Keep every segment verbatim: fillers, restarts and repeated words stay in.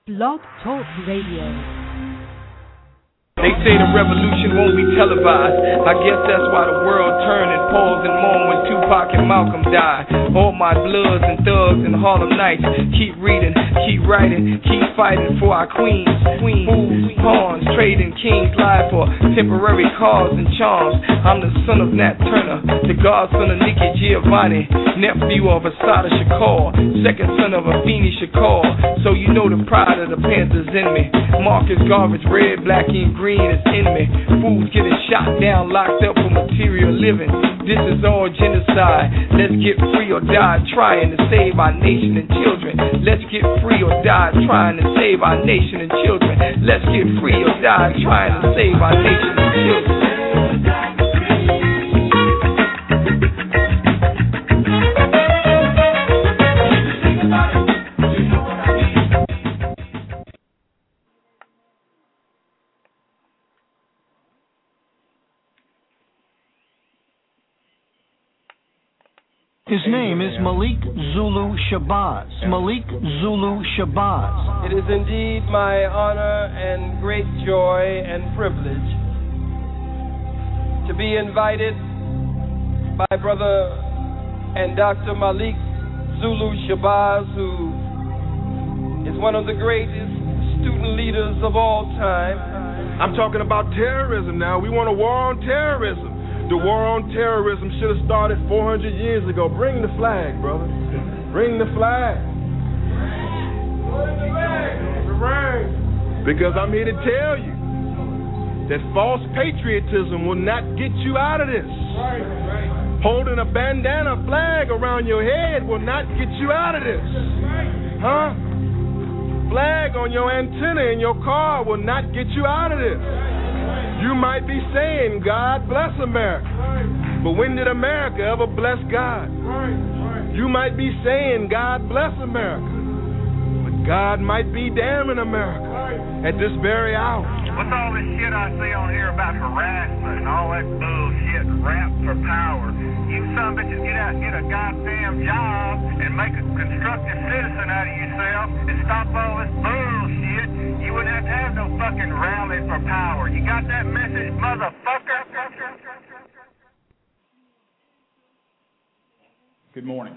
Blog Talk Radio. They say the revolution won't be televised. I guess that's why the world turned and paused and mourned when Tupac and Malcolm died. All my bloods and thugs and Harlem Nights, keep reading, keep writing, keep fighting for our queens, queens, fools, pawns, trading kings, lie for temporary cars and charms. I'm the son of Nat Turner, the godson of Nikki Giovanni, nephew of Assata Shakur, second son of Afeni Shakur. So you know the pride of the Panthers in me. Marcus Garvey, red, black, and green is in me. Fools getting shot down, locked up for material living. This is all genocide. Let's get free or die trying to save our nation and children. Let's get free or die trying to save our nation and children. Let's get free or die trying to save our nation and children. His name is Malik Zulu Shabazz. Malik Zulu Shabazz. It is indeed my honor and great joy and privilege to be invited by Brother and Doctor Malik Zulu Shabazz, who is one of the greatest student leaders of all time. I'm talking about terrorism now. We want a war on terrorism. The war on terrorism should have started four hundred years ago. Bring the flag, brother. Bring the flag. Bring the flag. Because I'm here to tell you that false patriotism will not get you out of this. Holding a bandana flag around your head will not get you out of this. Huh? Flag on your antenna in your car will not get you out of this. You might be saying, God bless America. But when did America ever bless God? You might be saying, God bless America. But God might be damning America at this very hour. What's all this shit I see on here about harassment and all that bullshit, rap for power? You son of bitches get out and get a goddamn job and make a constructive citizen out of yourself and stop all this bullshit. You wouldn't have to have no fucking rally for power. You got that message, motherfucker? Good morning.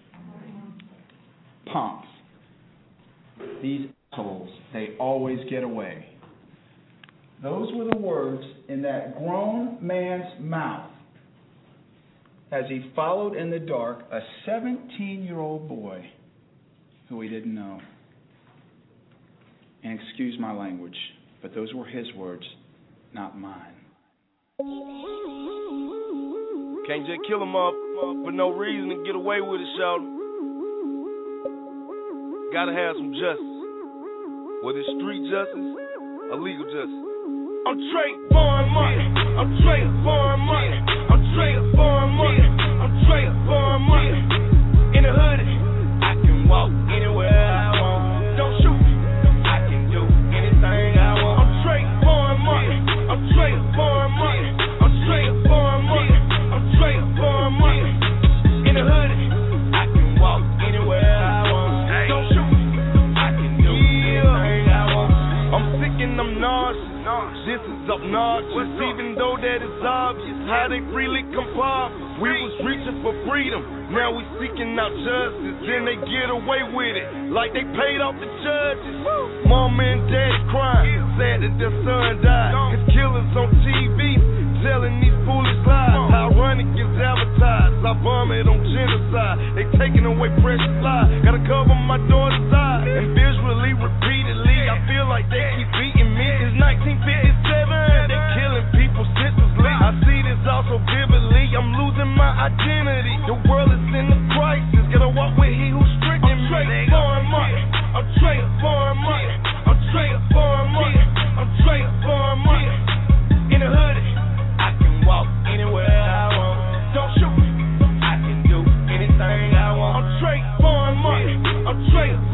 Punks. These assholes, they always get away. Those were the words in that grown man's mouth as he followed in the dark a seventeen-year-old boy who he didn't know. And excuse my language, but those were his words, not mine. Can't just kill him up for no reason and get away with it, shout. Gotta have some justice. Whether it's street justice or legal justice. I'm trading foreign money. I'm trading foreign money. I'm trading foreign money. I'm trading foreign money. In the hoodie, I can walk anywhere I want. Don't shoot me. I can do anything I want. I'm trading foreign money. I'm trading foreign money. I'm trading foreign money. I'm trading foreign money. In the hoodie, I can walk anywhere I want. Don't shoot me. I can do anything I want. I'm sick and I'm nauseous. This is obnoxious, even though that is obvious how they freely comply. We was reaching for freedom, now we seeking out justice. Then they get away with it, like they paid off the judges. Mama and daddy crying, sad that their son died. Cause killers on T V telling these foolish lies. Ironic is advertised, I vomit on genocide. They taking away precious lives, gotta cover my daughter's eyes. And visually, repeatedly, I feel like they keep beating me. It's nineteen fifty-seven, they killing people senselessly. I see this all so vividly, I'm losing my identity. The world is in a crisis, gotta walk with he who's stricken me. I'm trading foreign money, I'm trading foreign money. I'm trading foreign money, I'm trading foreign money. In the hoodie, I can walk anywhere I want. Don't shoot me, I can do anything I want. I'm trading foreign money, I'm trading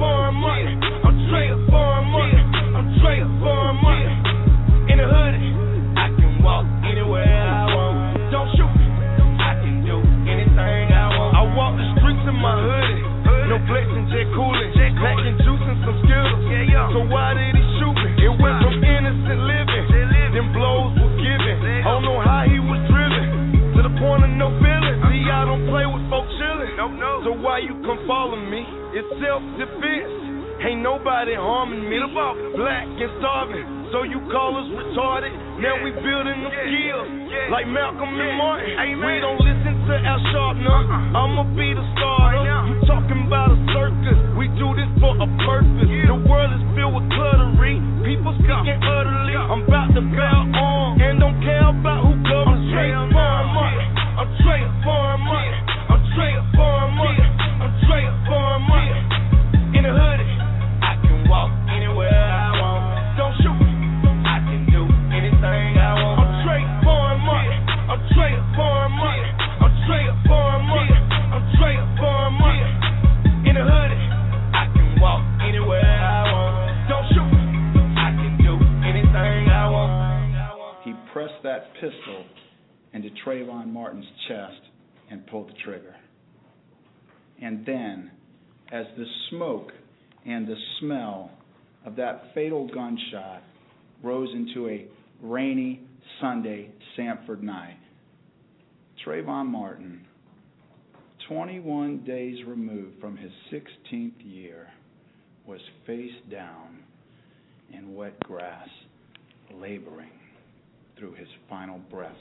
So why did he shoot me? It went from innocent living, then blows were given. I don't know how he was driven to the point of no feeling. See, I don't play with folks chillin'. So why you come follow me? It's self-defense. Ain't nobody harming me. Black and starving, so you call us retarded. Now we building them skills like Malcolm and Martin. We don't listen to Al Sharpton. I'ma be the starter. You talking about a circus? We do this for a purpose. The world is filled with cluttery. People speaking utterly. I'm about to bow on and don't care about who governs. I'm straight foreign money. I'm straight foreign money. I'm straight foreign money. I'm straight foreign money. In the hoodie. Walk anywhere I want. Don't shoot me. I can do anything I want. I'm straight foreign money. I'm straight foreign money. I'm straight foreign money. I'm straight foreign money. In the hoodie, I can walk anywhere I want. Don't shoot me. I can do anything I want. He pressed that pistol into Trayvon Martin's chest and pulled the trigger. And then, as the smoke and the smell of that fatal gunshot rose into a rainy Sunday Sanford night, Trayvon Martin, twenty-one days removed from his sixteenth year, was face down in wet grass, laboring through his final breaths.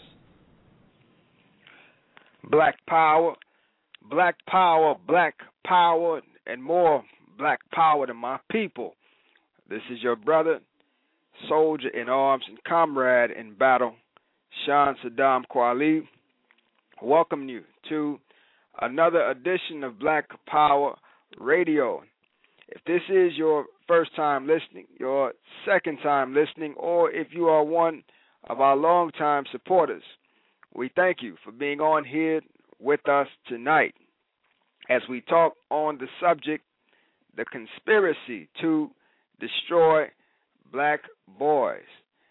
Black power, black power, black power, and more black power to my people. This is your brother, soldier in arms and comrade in battle, Sean Saddam Kweli. Welcome you to another edition of Black Power Radio. If this is your first time listening, your second time listening, or if you are one of our longtime supporters, we thank you for being on here with us tonight as we talk on the subject, the conspiracy to destroy black boys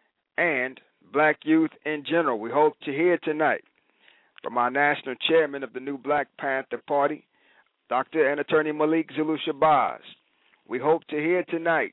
and black youth in general. We hope to hear tonight from our national chairman of the new Black Panther Party, Doctor and Attorney Malik Zulu Shabazz. We hope to hear tonight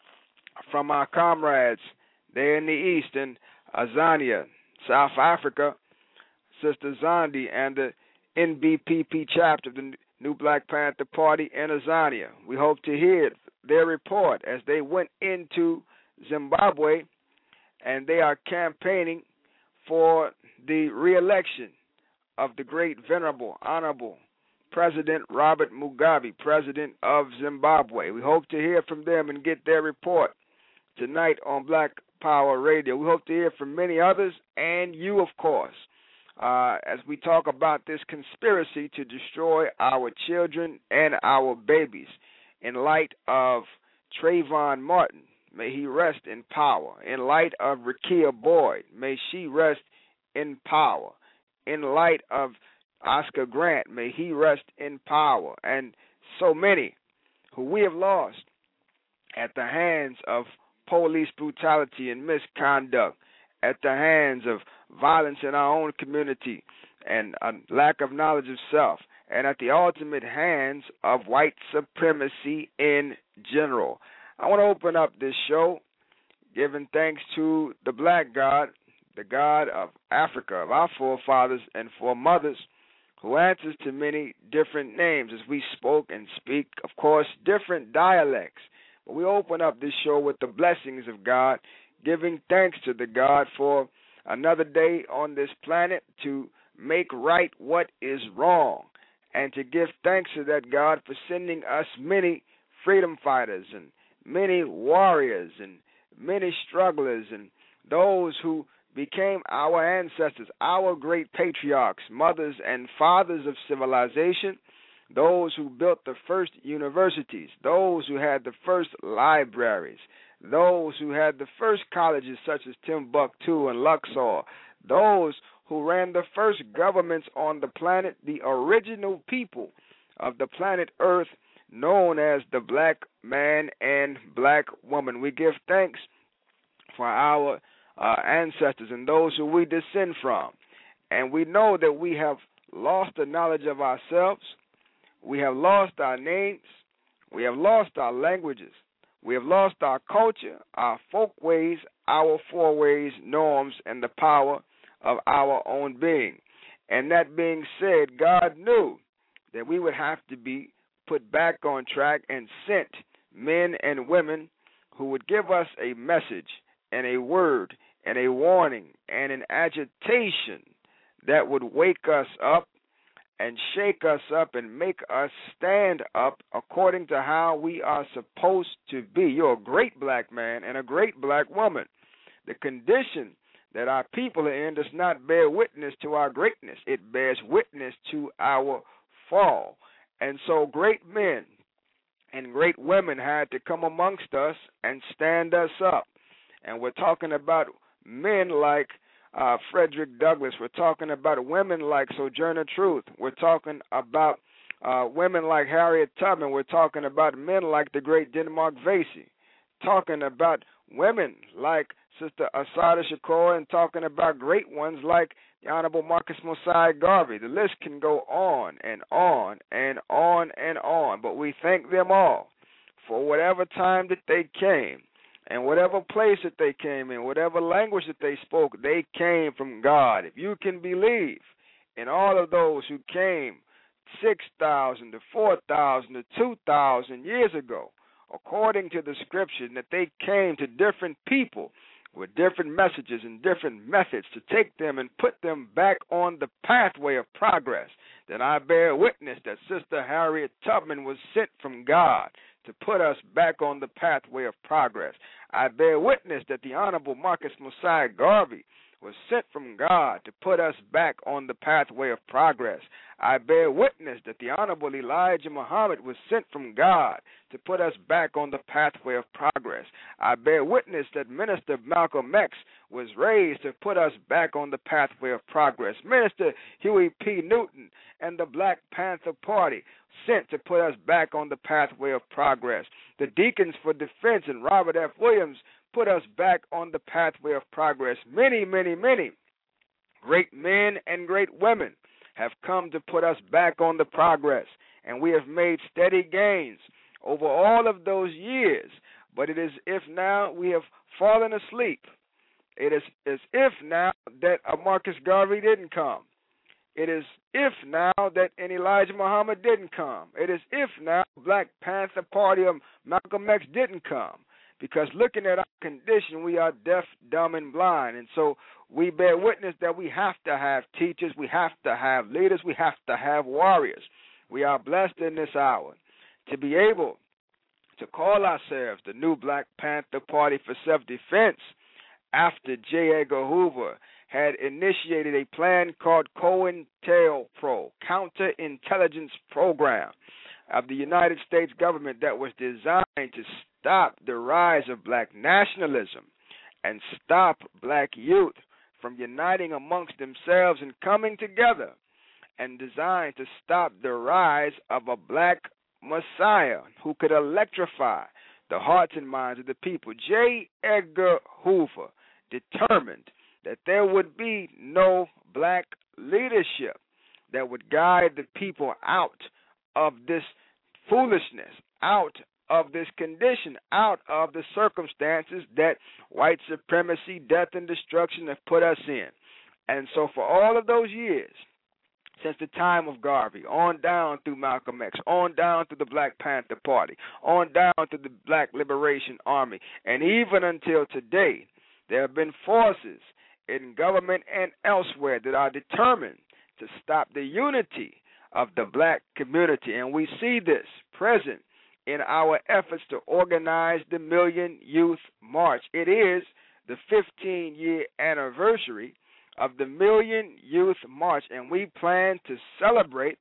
from our comrades there in the East in Azania, South Africa, Sister Zandi and the N B P P chapter of the New Black Panther Party in Azania. We hope to hear their report as they went into Zimbabwe and they are campaigning for the re-election of the great, venerable, honorable President Robert Mugabe, President of Zimbabwe. We hope to hear from them and get their report tonight on Black Power Radio. We hope to hear from many others and you, of course, Uh, as we talk about this conspiracy to destroy our children and our babies in light of Trayvon Martin, may he rest in power. In light of Rekia Boyd, may she rest in power. In light of Oscar Grant, may he rest in power. And so many who we have lost at the hands of police brutality and misconduct, at the hands of violence in our own community and a lack of knowledge of self, and at the ultimate hands of white supremacy in general. I want to open up this show giving thanks to the black God, the God of Africa, of our forefathers and foremothers, who answers to many different names as we spoke and speak, of course, different dialects. But we open up this show with the blessings of God, giving thanks to the God for another day on this planet to make right what is wrong, and to give thanks to that God for sending us many freedom fighters and many warriors and many strugglers and those who became our ancestors, our great patriarchs, mothers and fathers of civilization, those who built the first universities, those who had the first libraries, those who had the first colleges such as Timbuktu and Luxor, those who ran the first governments on the planet, the original people of the planet Earth, known as the black man and black woman. We give thanks for our uh, ancestors and those who we descend from. And we know that we have lost the knowledge of ourselves. We have lost our names. We have lost our languages. We have lost our culture, our folk ways, our foreways, norms, and the power of our own being. And that being said, God knew that we would have to be put back on track and sent men and women who would give us a message and a word and a warning and an agitation that would wake us up and shake us up and make us stand up according to how we are supposed to be. You're a great black man and a great black woman. The condition that our people are in does not bear witness to our greatness. It bears witness to our fall. And so great men and great women had to come amongst us and stand us up. And we're talking about men like uh, Frederick Douglass. We're talking about women like Sojourner Truth. We're talking about uh, women like Harriet Tubman. We're talking about men like the great Denmark Vesey. Talking about women like Sister Assata Shakur, and talking about great ones like the Honorable Marcus Mosiah Garvey. The list can go on and on and on and on, but we thank them all for whatever time that they came and whatever place that they came in, whatever language that they spoke, they came from God. If you can believe in all of those who came six thousand to four thousand to two thousand years ago, according to the scripture, that they came to different people with different messages and different methods to take them and put them back on the pathway of progress, then I bear witness that Sister Harriet Tubman was sent from God to put us back on the pathway of progress. I bear witness that the Honorable Marcus Mosiah Garvey was sent from God to put us back on the pathway of progress. I bear witness that the Honorable Elijah Muhammad was sent from God to put us back on the pathway of progress. I bear witness that Minister Malcolm X was raised to put us back on the pathway of progress. Minister Huey P. Newton and the Black Panther Party sent to put us back on the pathway of progress. The Deacons for Defense and Robert F. Williams put us back on the pathway of progress. Many, many, many great men and great women have come to put us back on the progress, and we have made steady gains over all of those years. But it is if now we have fallen asleep. It is as if now that a Marcus Garvey didn't come. It is if now that an Elijah Muhammad didn't come. It is if now Black Panther Party of Malcolm X didn't come. Because looking at our condition, we are deaf, dumb, and blind. And so we bear witness that we have to have teachers, we have to have leaders, we have to have warriors. We are blessed in this hour to be able to call ourselves the new Black Panther Party for Self-Defense after J. Edgar Hoover had initiated a plan called COINTELPRO, Counterintelligence Program of the United States government, that was designed to stop the rise of black nationalism and stop black youth from uniting amongst themselves and coming together, and designed to stop the rise of a black Messiah who could electrify the hearts and minds of the people. J. Edgar Hoover determined that there would be no black leadership that would guide the people out of this foolishness, out of this condition, out of the circumstances that white supremacy, death, and destruction have put us in. And so for all of those years, since the time of Garvey, on down through Malcolm X, on down through the Black Panther Party, on down to the Black Liberation Army, and even until today, there have been forces in government and elsewhere that are determined to stop the unity of the black community. And we see this present in our efforts to organize the Million Youth March. It is the fifteen-year anniversary of the Million Youth March, and we plan to celebrate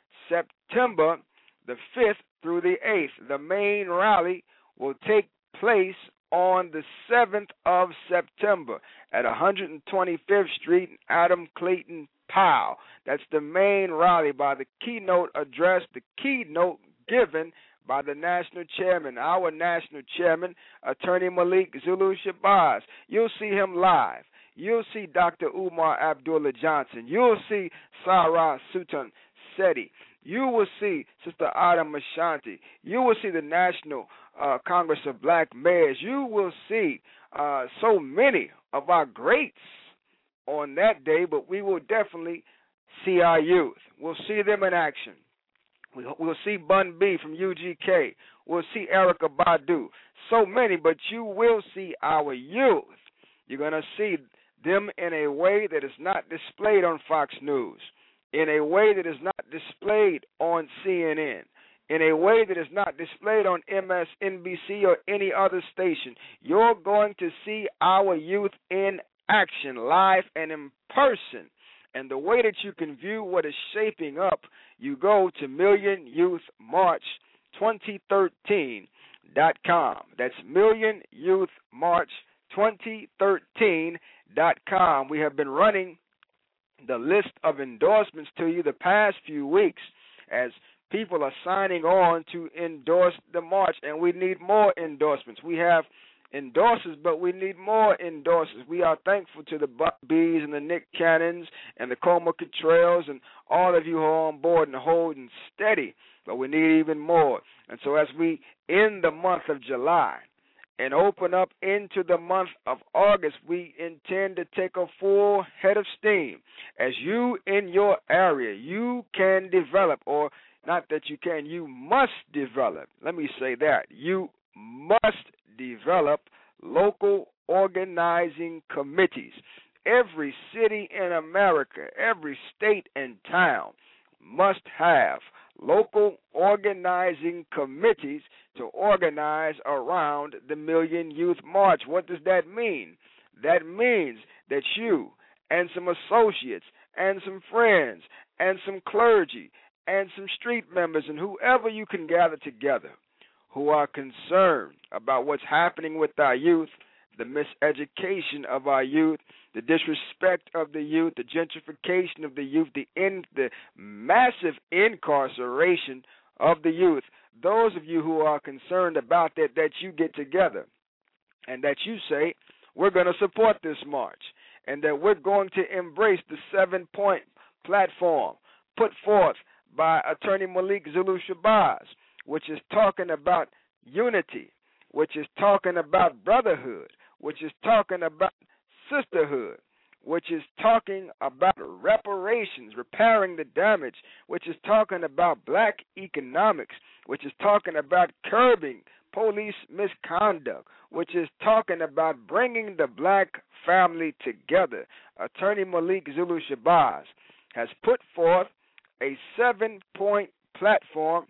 September the fifth through the eighth. The main rally will take place on the seventh of September at one twenty-fifth Street in Adam Clayton Powell. That's the main rally by the keynote address, the keynote given by the national chairman, our national chairman, Attorney Malik Zulu Shabazz. You'll see him live. You'll see Doctor Umar Abdullah Johnson. You'll see Sarah Sultan Seti. You will see Sister Adam Ashanti. You will see the National uh, Congress of Black Mayors. You will see uh, so many of our greats on that day, but we will definitely see our youth. We'll see them in action. We'll see Bun B from U G K. We'll see Erykah Badu. So many, but you will see our youth. You're going to see them in a way that is not displayed on Fox News, in a way that is not displayed on C N N, in a way that is not displayed on M S N B C or any other station. You're going to see our youth in action, live and in person. And the way that you can view what is shaping up, you go to million youth march twenty thirteen dot com. That's million youth march twenty thirteen dot com. We have been running the list of endorsements to you the past few weeks as people are signing on to endorse the march, and we need more endorsements. We have endorsers, but we need more endorsers. We are thankful to the Buck Bees and the Nick Cannons and the Coma Cottrells and all of you who are on board and holding steady, but we need even more. And so as we end the month of July and open up into the month of August, we intend to take a full head of steam. As you in your area, you can develop, or not that you can, you must develop. Let me say that. You must develop local organizing committees. Every city in America, every state and town must have local organizing committees to organize around the Million Youth March. What does that mean? That means that you and some associates and some friends and some clergy and some street members and whoever you can gather together who are concerned about what's happening with our youth, the miseducation of our youth, the disrespect of the youth, the gentrification of the youth, the in, the massive incarceration of the youth. Those of you who are concerned about that, that you get together and that you say, we're going to support this march and that we're going to embrace the seven-point platform put forth by Attorney Malik Zulu Shabazz, which is talking about unity, which is talking about brotherhood, which is talking about sisterhood, which is talking about reparations, repairing the damage, which is talking about black economics, which is talking about curbing police misconduct, which is talking about bringing the black family together. Attorney Malik Zulu Shabazz has put forth a seven-point platform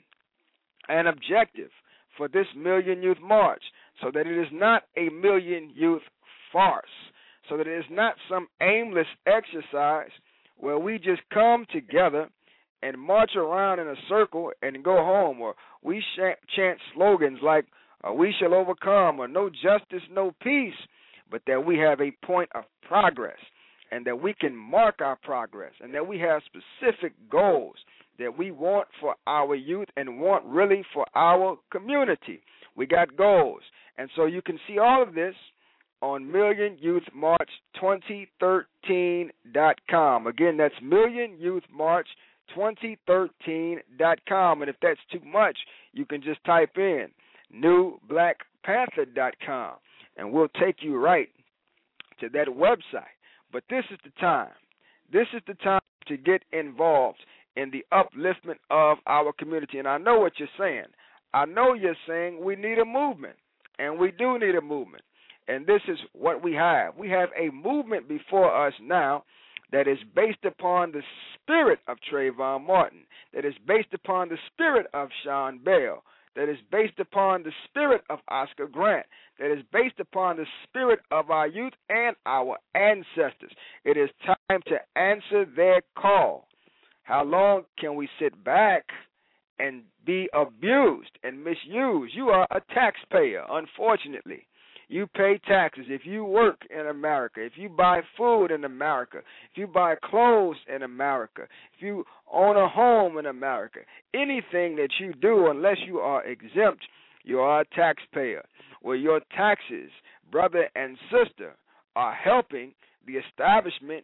and objective for this Million Youth March, so that it is not a million youth farce, so that it is not some aimless exercise where we just come together and march around in a circle and go home, or we chant slogans like uh, we shall overcome, or no justice, no peace, but that we have a point of progress and that we can mark our progress and that we have specific goals that we want for our youth and want really for our community. We got goals. And so you can see all of this on million youth march twenty thirteen dot com. Again, that's million youth march twenty thirteen dot com. And if that's too much, you can just type in new black panther dot com, and we'll take you right to that website. But this is the time. This is the time to get involved in the upliftment of our community. And I know what you're saying. I know you're saying we need a movement, and we do need a movement. And this is what we have. We have a movement before us now that is based upon the spirit of Trayvon Martin, that is based upon the spirit of Sean Bell, that is based upon the spirit of Oscar Grant, that is based upon the spirit of our youth and our ancestors. It is time to answer their call. How long can we sit back and be abused and misused? You are a taxpayer, unfortunately. You pay taxes. If you work in America, if you buy food in America, if you buy clothes in America, if you own a home in America, anything that you do, unless you are exempt, you are a taxpayer. Well, your taxes, brother and sister, are helping the establishment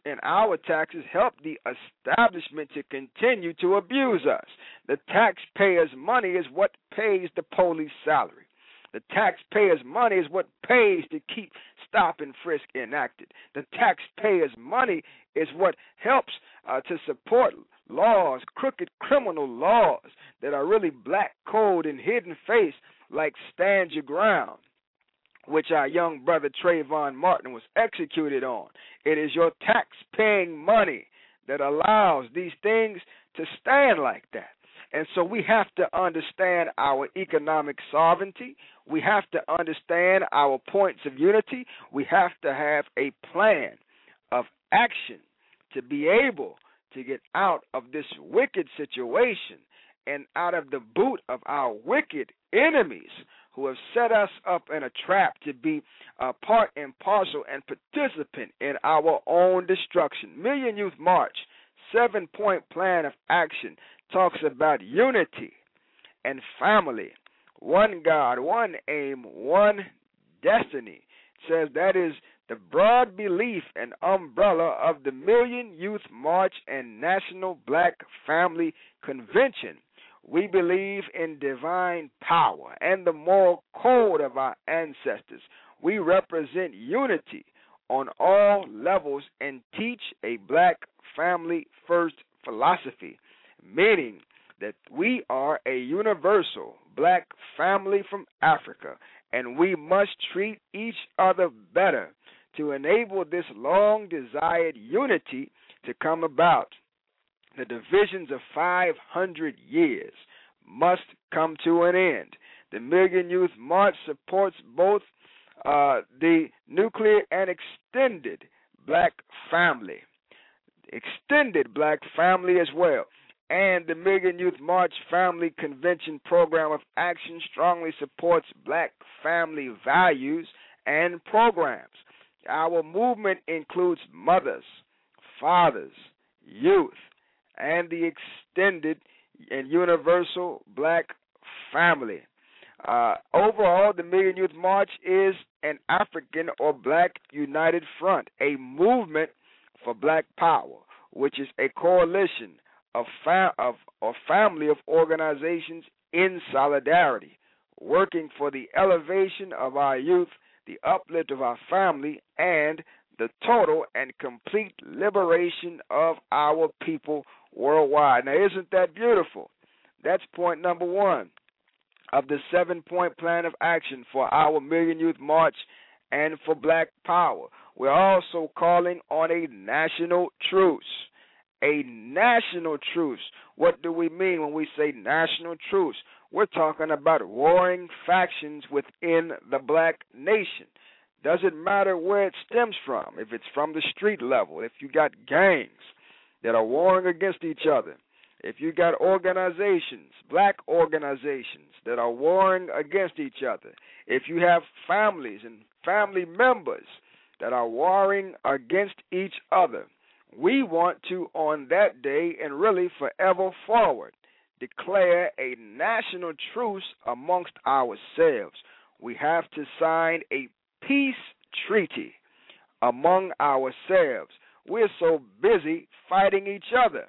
and our taxes help the establishment to continue to abuse us. The taxpayer's money is what pays the police salary. The taxpayer's money is what pays to keep stop and frisk enacted. The taxpayer's money is what helps uh, to support laws, crooked criminal laws that are really black code and hidden face, like Stand Your Ground, which our young brother Trayvon Martin was executed on. It is your tax-paying money that allows these things to stand like that. And so we have to understand our economic sovereignty. We have to understand our points of unity. We have to have a plan of action to be able to get out of this wicked situation and out of the boot of our wicked enemies who have set us up in a trap to be a part and parcel and participant in our own destruction. Million Youth March, seven-point plan of action, talks about unity and family, one God, one aim, one destiny. It says that is the broad belief and umbrella of the Million Youth March and National Black Family Convention. We believe in divine power and the moral code of our ancestors. We represent unity on all levels and teach a black family first philosophy, meaning that we are a universal black family from Africa, and we must treat each other better to enable this long-desired unity to come about. The divisions of five hundred years must come to an end. The Million Youth March supports both uh, the nuclear and extended black family, extended black family as well. And the Million Youth March Family Convention program of action strongly supports black family values and programs. Our movement includes mothers, fathers, youth, and the extended and universal black family. Uh, overall, the Million Youth March is an African or black united front, a movement for black power, which is a coalition of, fa- of a family of organizations in solidarity, working for the elevation of our youth, the uplift of our family, and the total and complete liberation of our people worldwide. Now, isn't that beautiful? That's point number one of the seven-point plan of action for our Million Youth March and for black power. We're also calling on a national truce. A national truce. What do we mean when we say national truce? We're talking about warring factions within the black nation. Doesn't matter where it stems from. If it's from the street level, if you got gangs that are warring against each other, if you got organizations, black organizations that are warring against each other, if you have families and family members that are warring against each other, we want to, on that day and really forever forward, declare a national truce amongst ourselves. We have to sign a peace treaty among ourselves. We're so busy fighting each other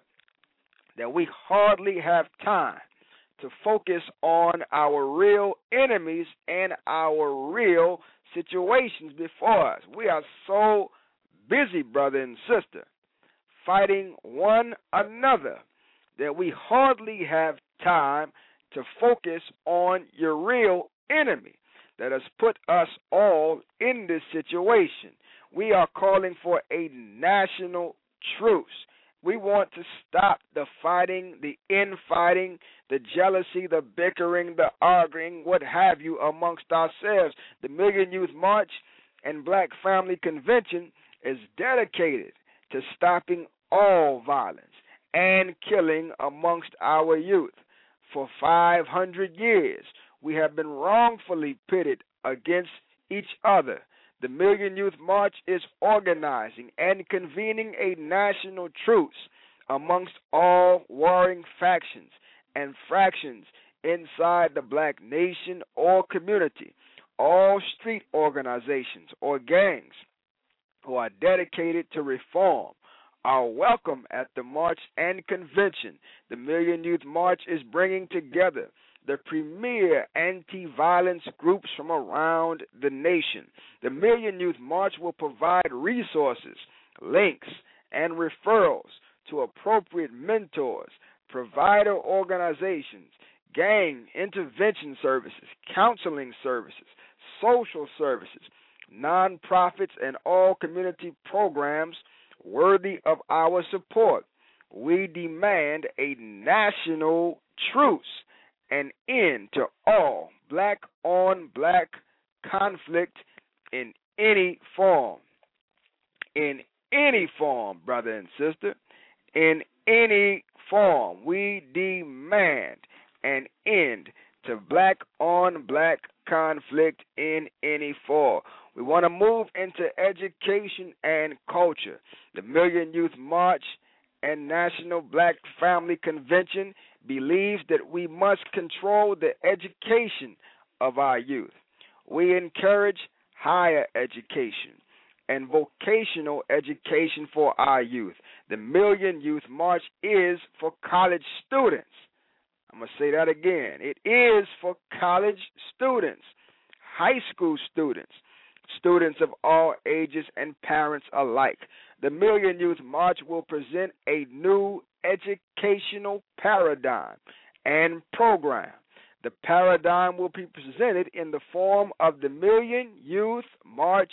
that we hardly have time to focus on our real enemies and our real situations before us. We are so busy, brother and sister, fighting one another that we hardly have time to focus on your real enemy that has put us all in this situation. We are calling for a national truce. We want to stop the fighting, the infighting, the jealousy, the bickering, the arguing, what have you, amongst ourselves. The Million Youth March and Black Family Convention is dedicated to stopping all violence and killing amongst our youth. For five hundred years, we have been wrongfully pitted against each other. The Million Youth March is organizing and convening a national truce amongst all warring factions and fractions inside the black nation or community, all street organizations or gangs who are dedicated to reform, are welcome at the March and Convention. The Million Youth March is bringing together the premier anti-violence groups from around the nation. The Million Youth March will provide resources, links, and referrals to appropriate mentors, provider organizations, gang intervention services, counseling services, social services, nonprofits, and all community programs worthy of our support. We demand a national truce, an end to all black-on-black conflict in any form. In any form, brother and sister, in any form, we demand an end to black-on-black conflict in any form. We want to move into education and culture. The Million Youth March and National Black Family Convention believes that we must control the education of our youth. We encourage higher education and vocational education for our youth. The Million Youth March is for college students. I'm going to say that again. It is for college students, high school students, students of all ages and parents alike. The Million Youth March will present a new educational paradigm and program. The paradigm will be presented in the form of the Million Youth March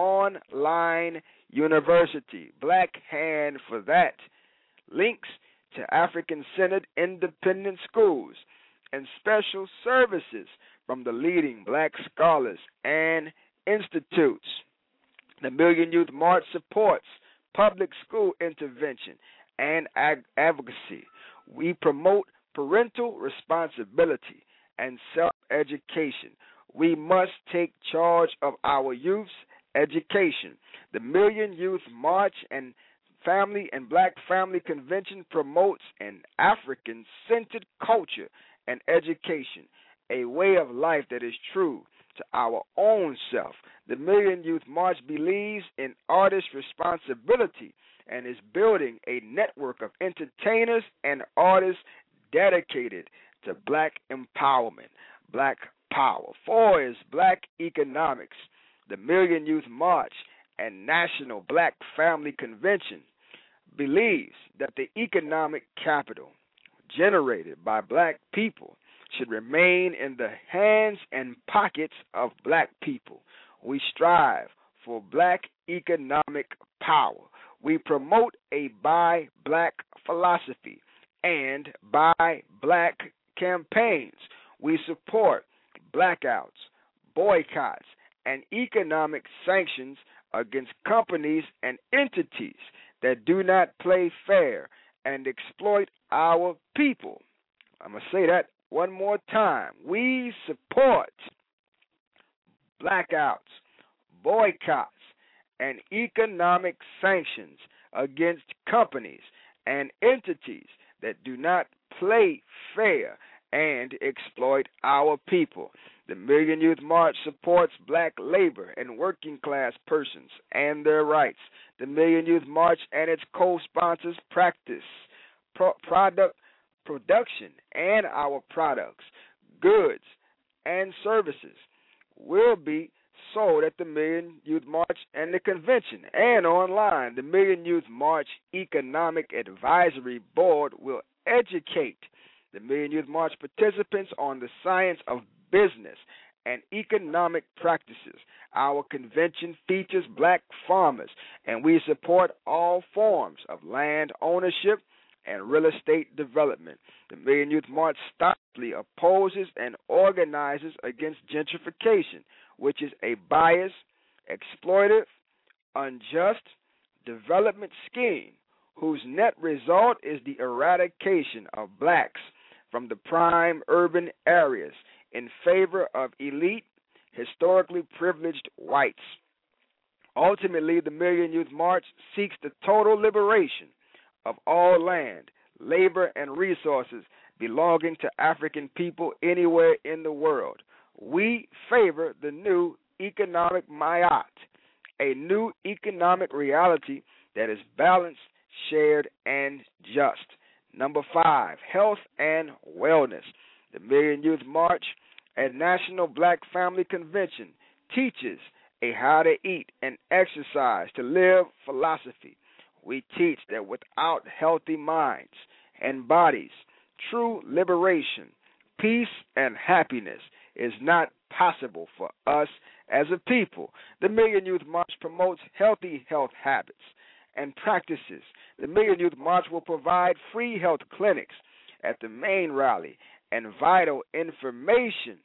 Online University. Black hand for that. Links to African-centered independent schools and special services from the leading black scholars and institutes. The Million Youth March supports public school intervention and ag- advocacy. We promote parental responsibility and self-education. We must take charge of our youth's education. The Million Youth March and Family and Black Family Convention promotes an African-centered culture and education, a way of life that is true to our own self. The Million Youth March believes in artist responsibility and is building a network of entertainers and artists dedicated to black empowerment, black power. Four is black economics. The Million Youth March and National Black Family Convention believes that the economic capital generated by black people should remain in the hands and pockets of black people. We strive for black economic power. We promote a buy black philosophy and buy black campaigns. We support blackouts, boycotts, and economic sanctions against companies and entities that do not play fair and exploit our people. I'm going to say that one more time. We support blackouts, boycotts, and economic sanctions against companies and entities that do not play fair and exploit our people. The Million Youth March supports black labor and working class persons and their rights. The Million Youth March and its co-sponsors practice pro- product production and our products, goods, and services will be sold at the Million Youth March and the convention and online. The Million Youth March Economic Advisory Board will educate the Million Youth March participants on the science of business and economic practices. Our convention features black farmers, and we support all forms of land ownership and real estate development. The Million Youth March stoutly opposes and organizes against gentrification, which is a biased, exploitive, unjust development scheme whose net result is the eradication of blacks from the prime urban areas in favor of elite, historically privileged whites. Ultimately, the Million Youth March seeks the total liberation of all land, labor, and resources belonging to African people anywhere in the world. We favor the new economic Mayat, a new economic reality that is balanced, shared, and just. Number five, health and wellness. The Million Youth March and National Black Family Convention teaches a how to eat and exercise to live philosophy. We teach that without healthy minds and bodies, true liberation, peace, and happiness is not possible for us as a people. The Million Youth March promotes healthy health habits and practices. The Million Youth March will provide free health clinics at the main rally and vital information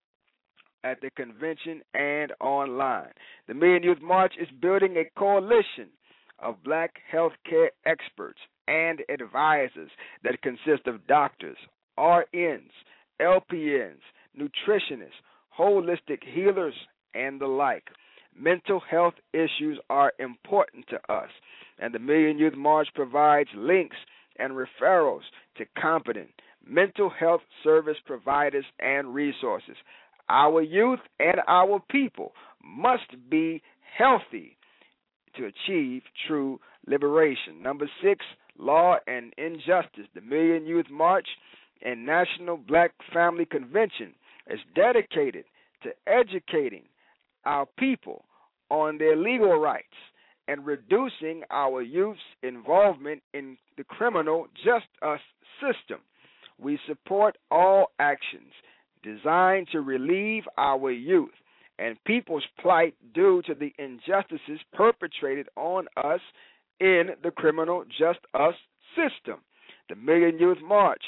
at the convention and online. The Million Youth March is building a coalition of black healthcare experts and advisors that consist of doctors, R Ns, L P Ns, nutritionists, holistic healers, and the like. Mental health issues are important to us, and the Million Youth March provides links and referrals to competent mental health service providers and resources. Our youth and our people must be healthy to achieve true liberation. Number six, law and injustice. The Million Youth March and National Black Family Convention is dedicated to educating our people on their legal rights and reducing our youth's involvement in the criminal justice system. We support all actions designed to relieve our youth and people's plight due to the injustices perpetrated on us in the criminal justice system. The Million Youth March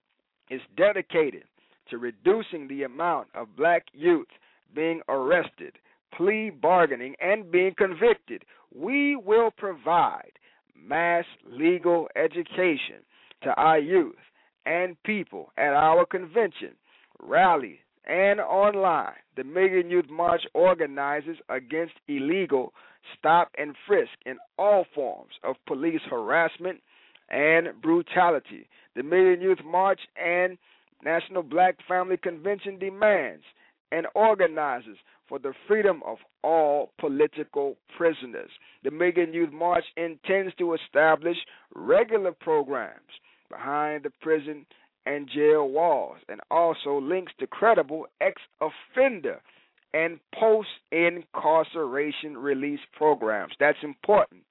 is dedicated to reducing the amount of black youth being arrested, plea bargaining, and being convicted. We will provide mass legal education to our youth and people at our convention, rally, and online. The Million Youth March organizes against illegal stop and frisk in all forms of police harassment and brutality. The Million Youth March and National Black Family Convention demands and organizes for the freedom of all political prisoners. The Million Youth March intends to establish regular programs behind the prison and jail walls, and also links to credible ex-offender and post-incarceration release programs. That's important.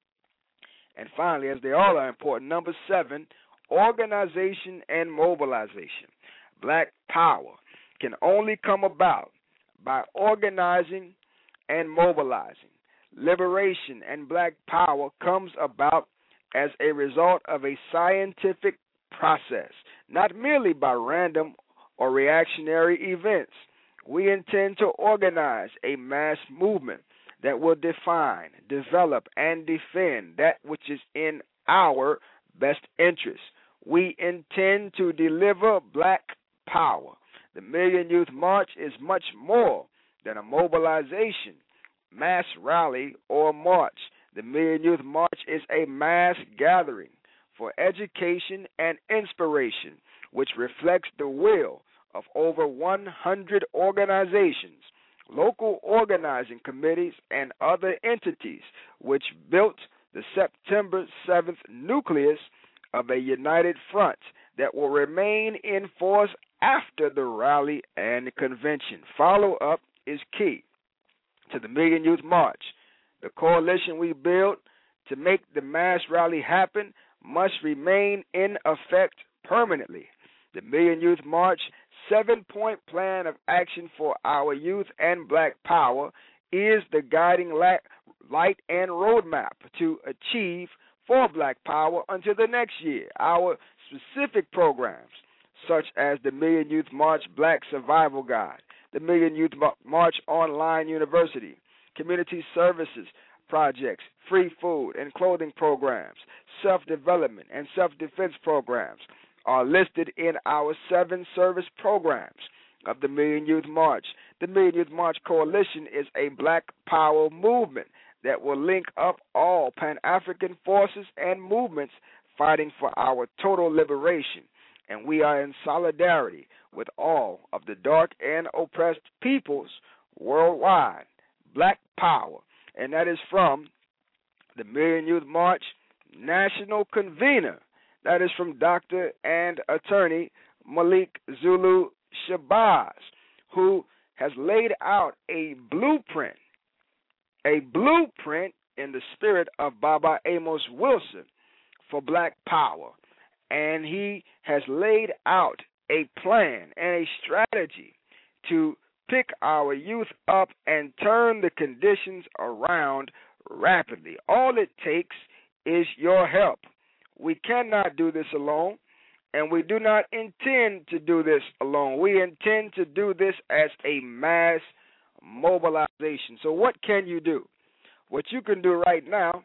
And finally, as they all are important, number seven, organization and mobilization. Black power can only come about by organizing and mobilizing. Liberation and black power comes about as a result of a scientific process, not merely by random or reactionary events. We intend to organize a mass movement that will define, develop, and defend that which is in our best interest. We intend to deliver black power. The Million Youth March is much more than a mobilization, mass rally, or march. The Million Youth March is a mass gathering for education and inspiration, which reflects the will of over one hundred organizations, local organizing committees, and other entities, which built the September seventh nucleus of a united front that will remain in force after the rally and convention. Follow-up is key to the Million Youth March. The coalition we built to make the mass rally happen must remain in effect permanently. The Million Youth March seven-point plan of action for our youth and black power is the guiding light and roadmap to achieve for black power until the next year. Our specific programs, such as the Million Youth March Black Survival Guide, the Million Youth March Online University, community services projects, free food and clothing programs, self-development and self-defense programs, are listed in our seven service programs of the Million Youth March. The Million Youth March Coalition is a black power movement that will link up all Pan-African forces and movements fighting for our total liberation, and we are in solidarity with all of the dark and oppressed peoples worldwide. Black power, and that is from the Million Youth March, national convener. That is from Doctor and Attorney Malik Zulu Shabazz, who has laid out a blueprint, a blueprint in the spirit of Baba Amos Wilson for black power. And he has laid out a plan and a strategy to pick our youth up and turn the conditions around rapidly. All it takes is your help. We cannot do this alone, and we do not intend to do this alone. We intend to do this as a mass mobilization. So what can you do? What you can do right now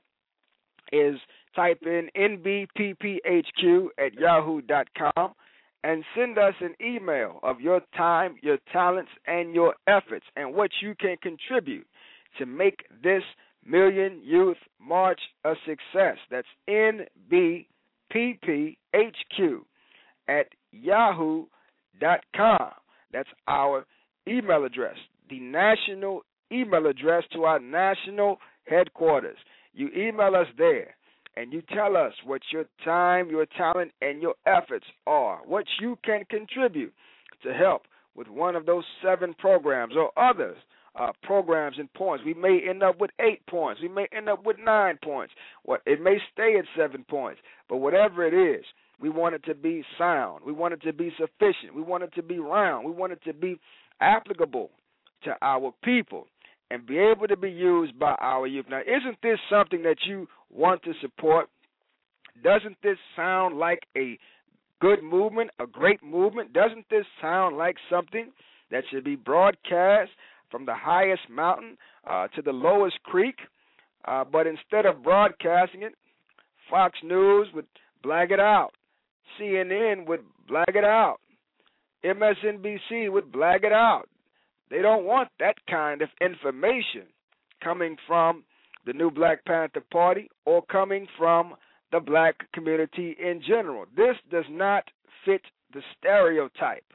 is type in N B P P H Q at yahoo dot com and send us an email of your time, your talents, and your efforts, and what you can contribute to make this Million Youth March a success. That's N B P P H Q at yahoo dot com. That's our email address, the national email address to our national headquarters. You email us there, and you tell us what your time, your talent, and your efforts are, what you can contribute to help with one of those seven programs or others. Uh, programs and points. We may end up with eight points. We may end up with nine points. What it may stay at seven points. But whatever it is, we want it to be sound. We want it to be sufficient. We want it to be round. We want it to be applicable to our people and be able to be used by our youth. Now, isn't this something that you want to support? Doesn't this sound like a good movement, a great movement? Doesn't this sound like something that should be broadcast from the highest mountain uh, to the lowest creek? Uh, but instead of broadcasting it, Fox News would blag it out. C N N would blag it out. M S N B C would blag it out. They don't want that kind of information coming from the New Black Panther Party or coming from the black community in general. This does not fit the stereotype.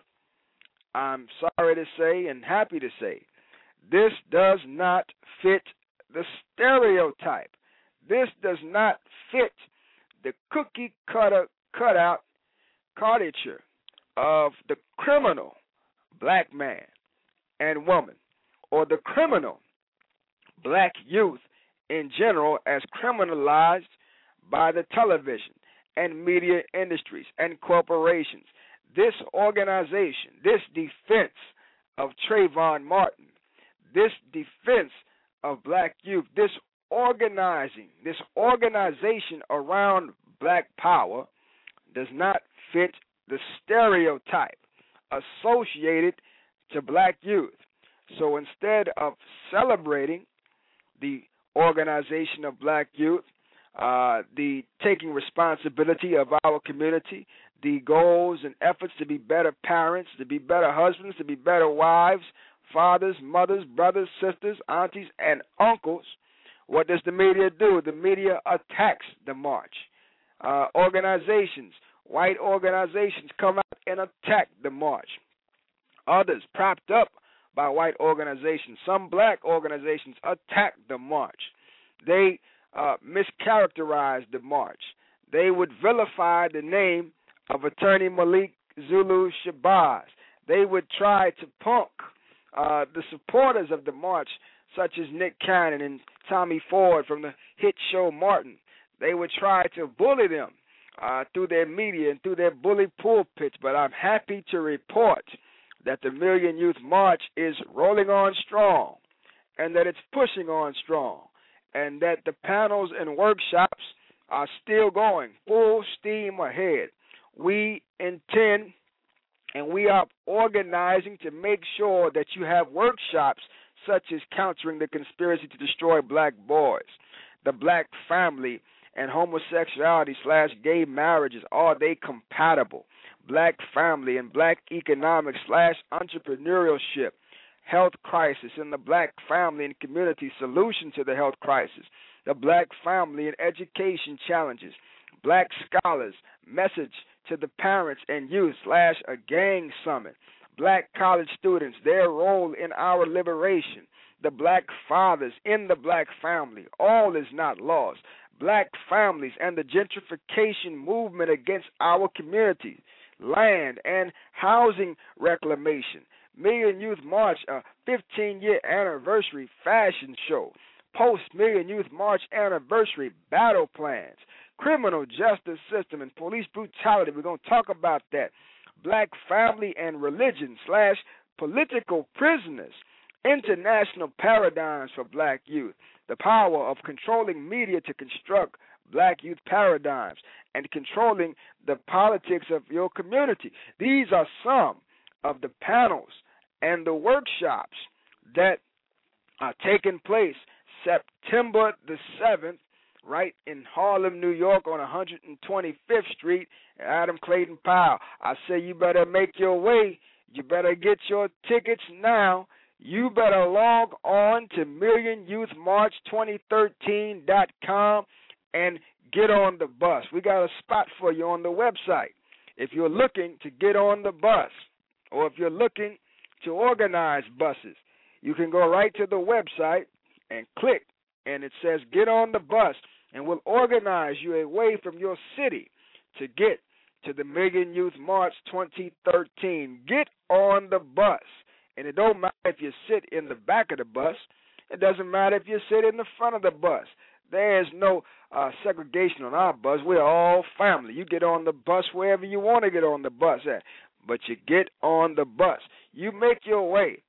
I'm sorry to say and happy to say, this does not fit the stereotype. This does not fit the cookie cutter cutout caricature of the criminal black man and woman, or the criminal black youth in general, as criminalized by the television and media industries and corporations. This organization, this defense of Trayvon Martin, this defense of black youth, this organizing, this organization around black power does not fit the stereotype associated to black youth. So instead of celebrating the organization of black youth, uh, the taking responsibility of our community, the goals and efforts to be better parents, to be better husbands, to be better wives, fathers, mothers, brothers, sisters, aunties, and uncles, what does the media do? The media attacks the march. Uh, organizations, white organizations, come out and attack the march. Others, propped up by white organizations, some black organizations, attack the march. They uh, mischaracterize the march. They would vilify the name of Attorney Malik Zulu Shabazz. They would try to punk uh, the supporters of the march, such as Nick Cannon and Tommy Ford from the hit show Martin. They would try to bully them uh, through their media and through their bully pulpits, but I'm happy to report that the Million Youth March is rolling on strong, and that it's pushing on strong, and that the panels and workshops are still going full steam ahead. We intend and we are organizing to make sure that you have workshops such as countering the conspiracy to destroy black boys, the black family, and homosexuality slash gay marriages. Are they compatible? Black family and black economic slash entrepreneurship, health crisis in the black family and community, solution to the health crisis, the black family and education challenges, black scholars, message to the parents and youth slash a gang summit, black college students, their role in our liberation, the black fathers in the black family, all is not lost. black families and the gentrification movement against our communities, land and housing reclamation, Million Youth March, a fifteen-year anniversary fashion show, post-Million Youth March anniversary battle plans, criminal justice system and police brutality. We're going to talk about that. Black family and religion slash political prisoners, international paradigms for black youth, the power of controlling media to construct black youth paradigms, and controlling the politics of your community. These are some of the panels and the workshops that are taking place September the seventh, right in Harlem, New York, on one hundred twenty-fifth Street, Adam Clayton Powell. I say you better make your way. You better get your tickets now. You better log on to million youth march twenty thirteen dot com and get on the bus. We got a spot for you on the website. If you're looking to get on the bus, or if you're looking to organize buses, you can go right to the website and click, and it says get on the bus, and we'll organize you away from your city to get to the Million Youth March twenty thirteen. Get on the bus. And it don't matter if you sit in the back of the bus. It doesn't matter if you sit in the front of the bus. There's no uh, segregation on our bus. We're all family. You get on the bus wherever you want to get on the bus at, but you get on the bus. You make your way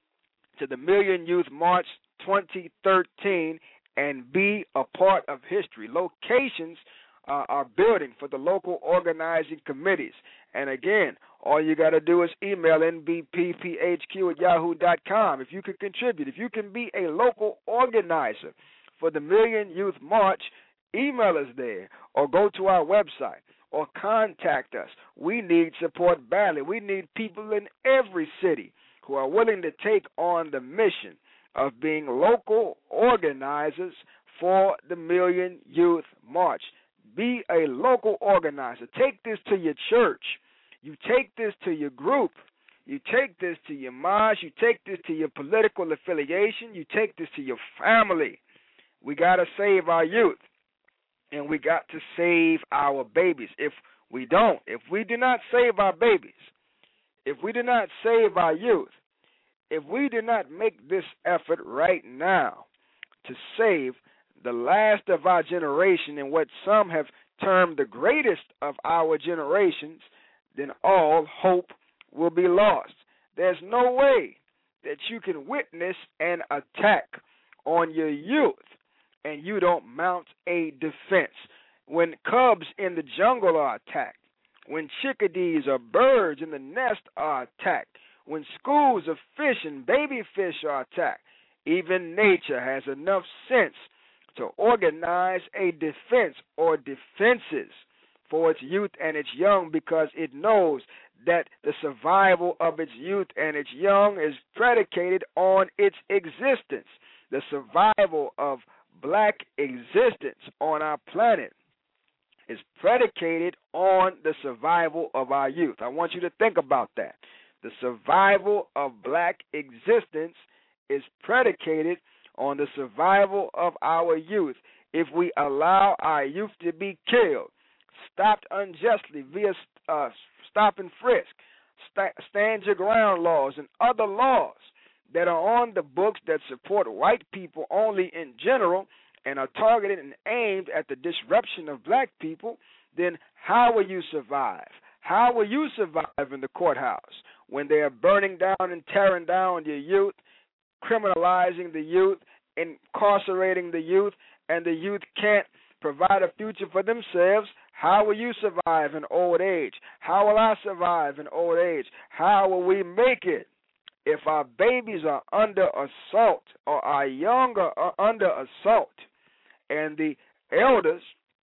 to the Million Youth March twenty thirteen and be a part of history. Locations uh, are building for the local organizing committees. And again, all you got to do is email N B P P H Q at yahoo dot com. If you can contribute, if you can be a local organizer for the Million Youth March, email us there or go to our website or contact us. We need support badly. We need people in every city who are willing to take on the mission of being local organizers for the Million Youth March. Be a local organizer. Take this to your church. You take this to your group. You take this to your mosque. You take this to your political affiliation. You take this to your family. We got to save our youth, and we got to save our babies. If we don't, if we do not save our babies, if we do not save our youth, if we do not make this effort right now to save the last of our generation and what some have termed the greatest of our generations, then all hope will be lost. There's no way that you can witness an attack on your youth and you don't mount a defense. When cubs in the jungle are attacked, when chickadees or birds in the nest are attacked, when schools of fish and baby fish are attacked, even nature has enough sense to organize a defense or defenses for its youth and its young, because it knows that the survival of its youth and its young is predicated on its existence. The survival of black existence on our planet is predicated on the survival of our youth. I want you to think about that. The survival of black existence is predicated on the survival of our youth. If we allow our youth to be killed, stopped unjustly via uh, stop and frisk, st- stand your ground laws, and other laws that are on the books that support white people only in general and are targeted and aimed at the disruption of black people, then how will you survive? How will you survive in the courthouse when they are burning down and tearing down your youth, criminalizing the youth, incarcerating the youth, and the youth can't provide a future for themselves? How will you survive in old age? How will I survive in old age? How will we make it if our babies are under assault or our young are under assault and the elders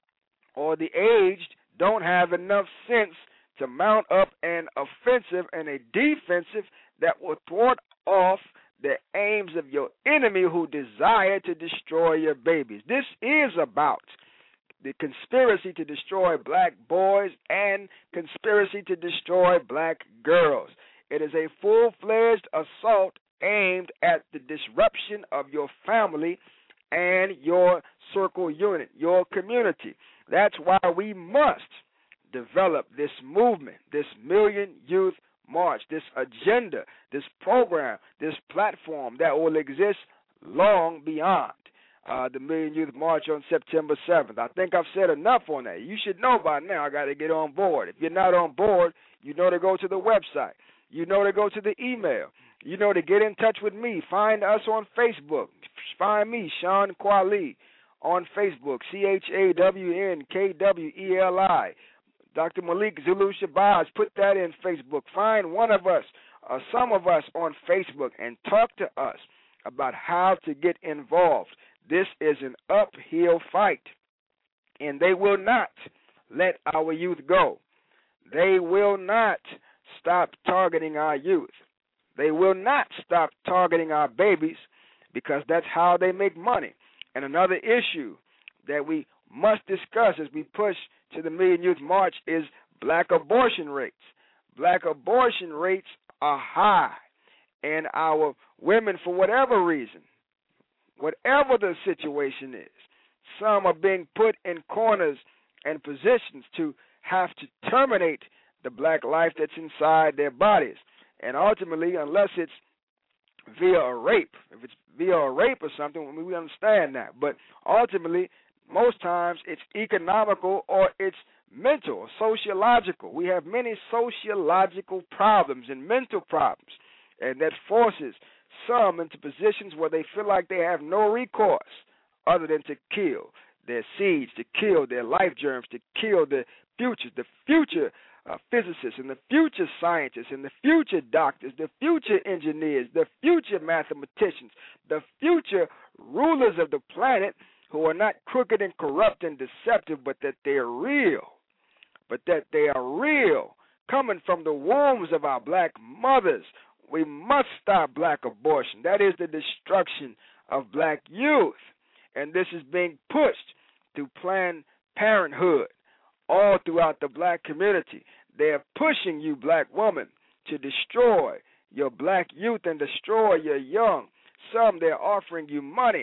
or the aged don't have enough sense to mount up an offensive and a defensive that will thwart off the aims of your enemy who desire to destroy your babies? This is about the conspiracy to destroy black boys and conspiracy to destroy black girls. It is a full-fledged assault aimed at the disruption of your family and your circle unit, your community. That's why we must develop this movement, this Million Youth March, this agenda, this program, this platform that will exist long beyond uh, the Million Youth March on September seventh. I think I've said enough on that. You should know by now. I got to get on board. If you're not on board, you know to go to the website. You know to go to the email. You know to get in touch with me. Find us on Facebook. Find me, Sean Kweli, on Facebook, C H A W N K W E L I. Doctor Malik Zulu Shabazz, put that in Facebook. Find one of us, or some of us on Facebook, and talk to us about how to get involved. This is an uphill fight, and they will not let our youth go. They will not stop targeting our youth. They will not stop targeting our babies, because that's how they make money. And another issue that we must discuss as we push to the Million Youth March is black abortion rates. Black abortion rates are high, and our women, for whatever reason, whatever the situation is, some are being put in corners and positions to have to terminate the black life that's inside their bodies. And ultimately, unless it's via a rape, if it's via a rape or something, we understand that. But ultimately, most times it's economical or it's mental or sociological. We have many sociological problems and mental problems, and that forces some into positions where they feel like they have no recourse other than to kill their seeds, to kill their life germs, to kill the future, the future uh, physicists and the future scientists and the future doctors, the future engineers, the future mathematicians, the future rulers of the planet, who are not crooked and corrupt and deceptive, but that they are real, but that they are real, coming from the wombs of our black mothers. We must stop black abortion. That is the destruction of black youth. And this is being pushed through Planned Parenthood all throughout the black community. They are pushing you, black woman, to destroy your black youth and destroy your young. Some, they're offering you money.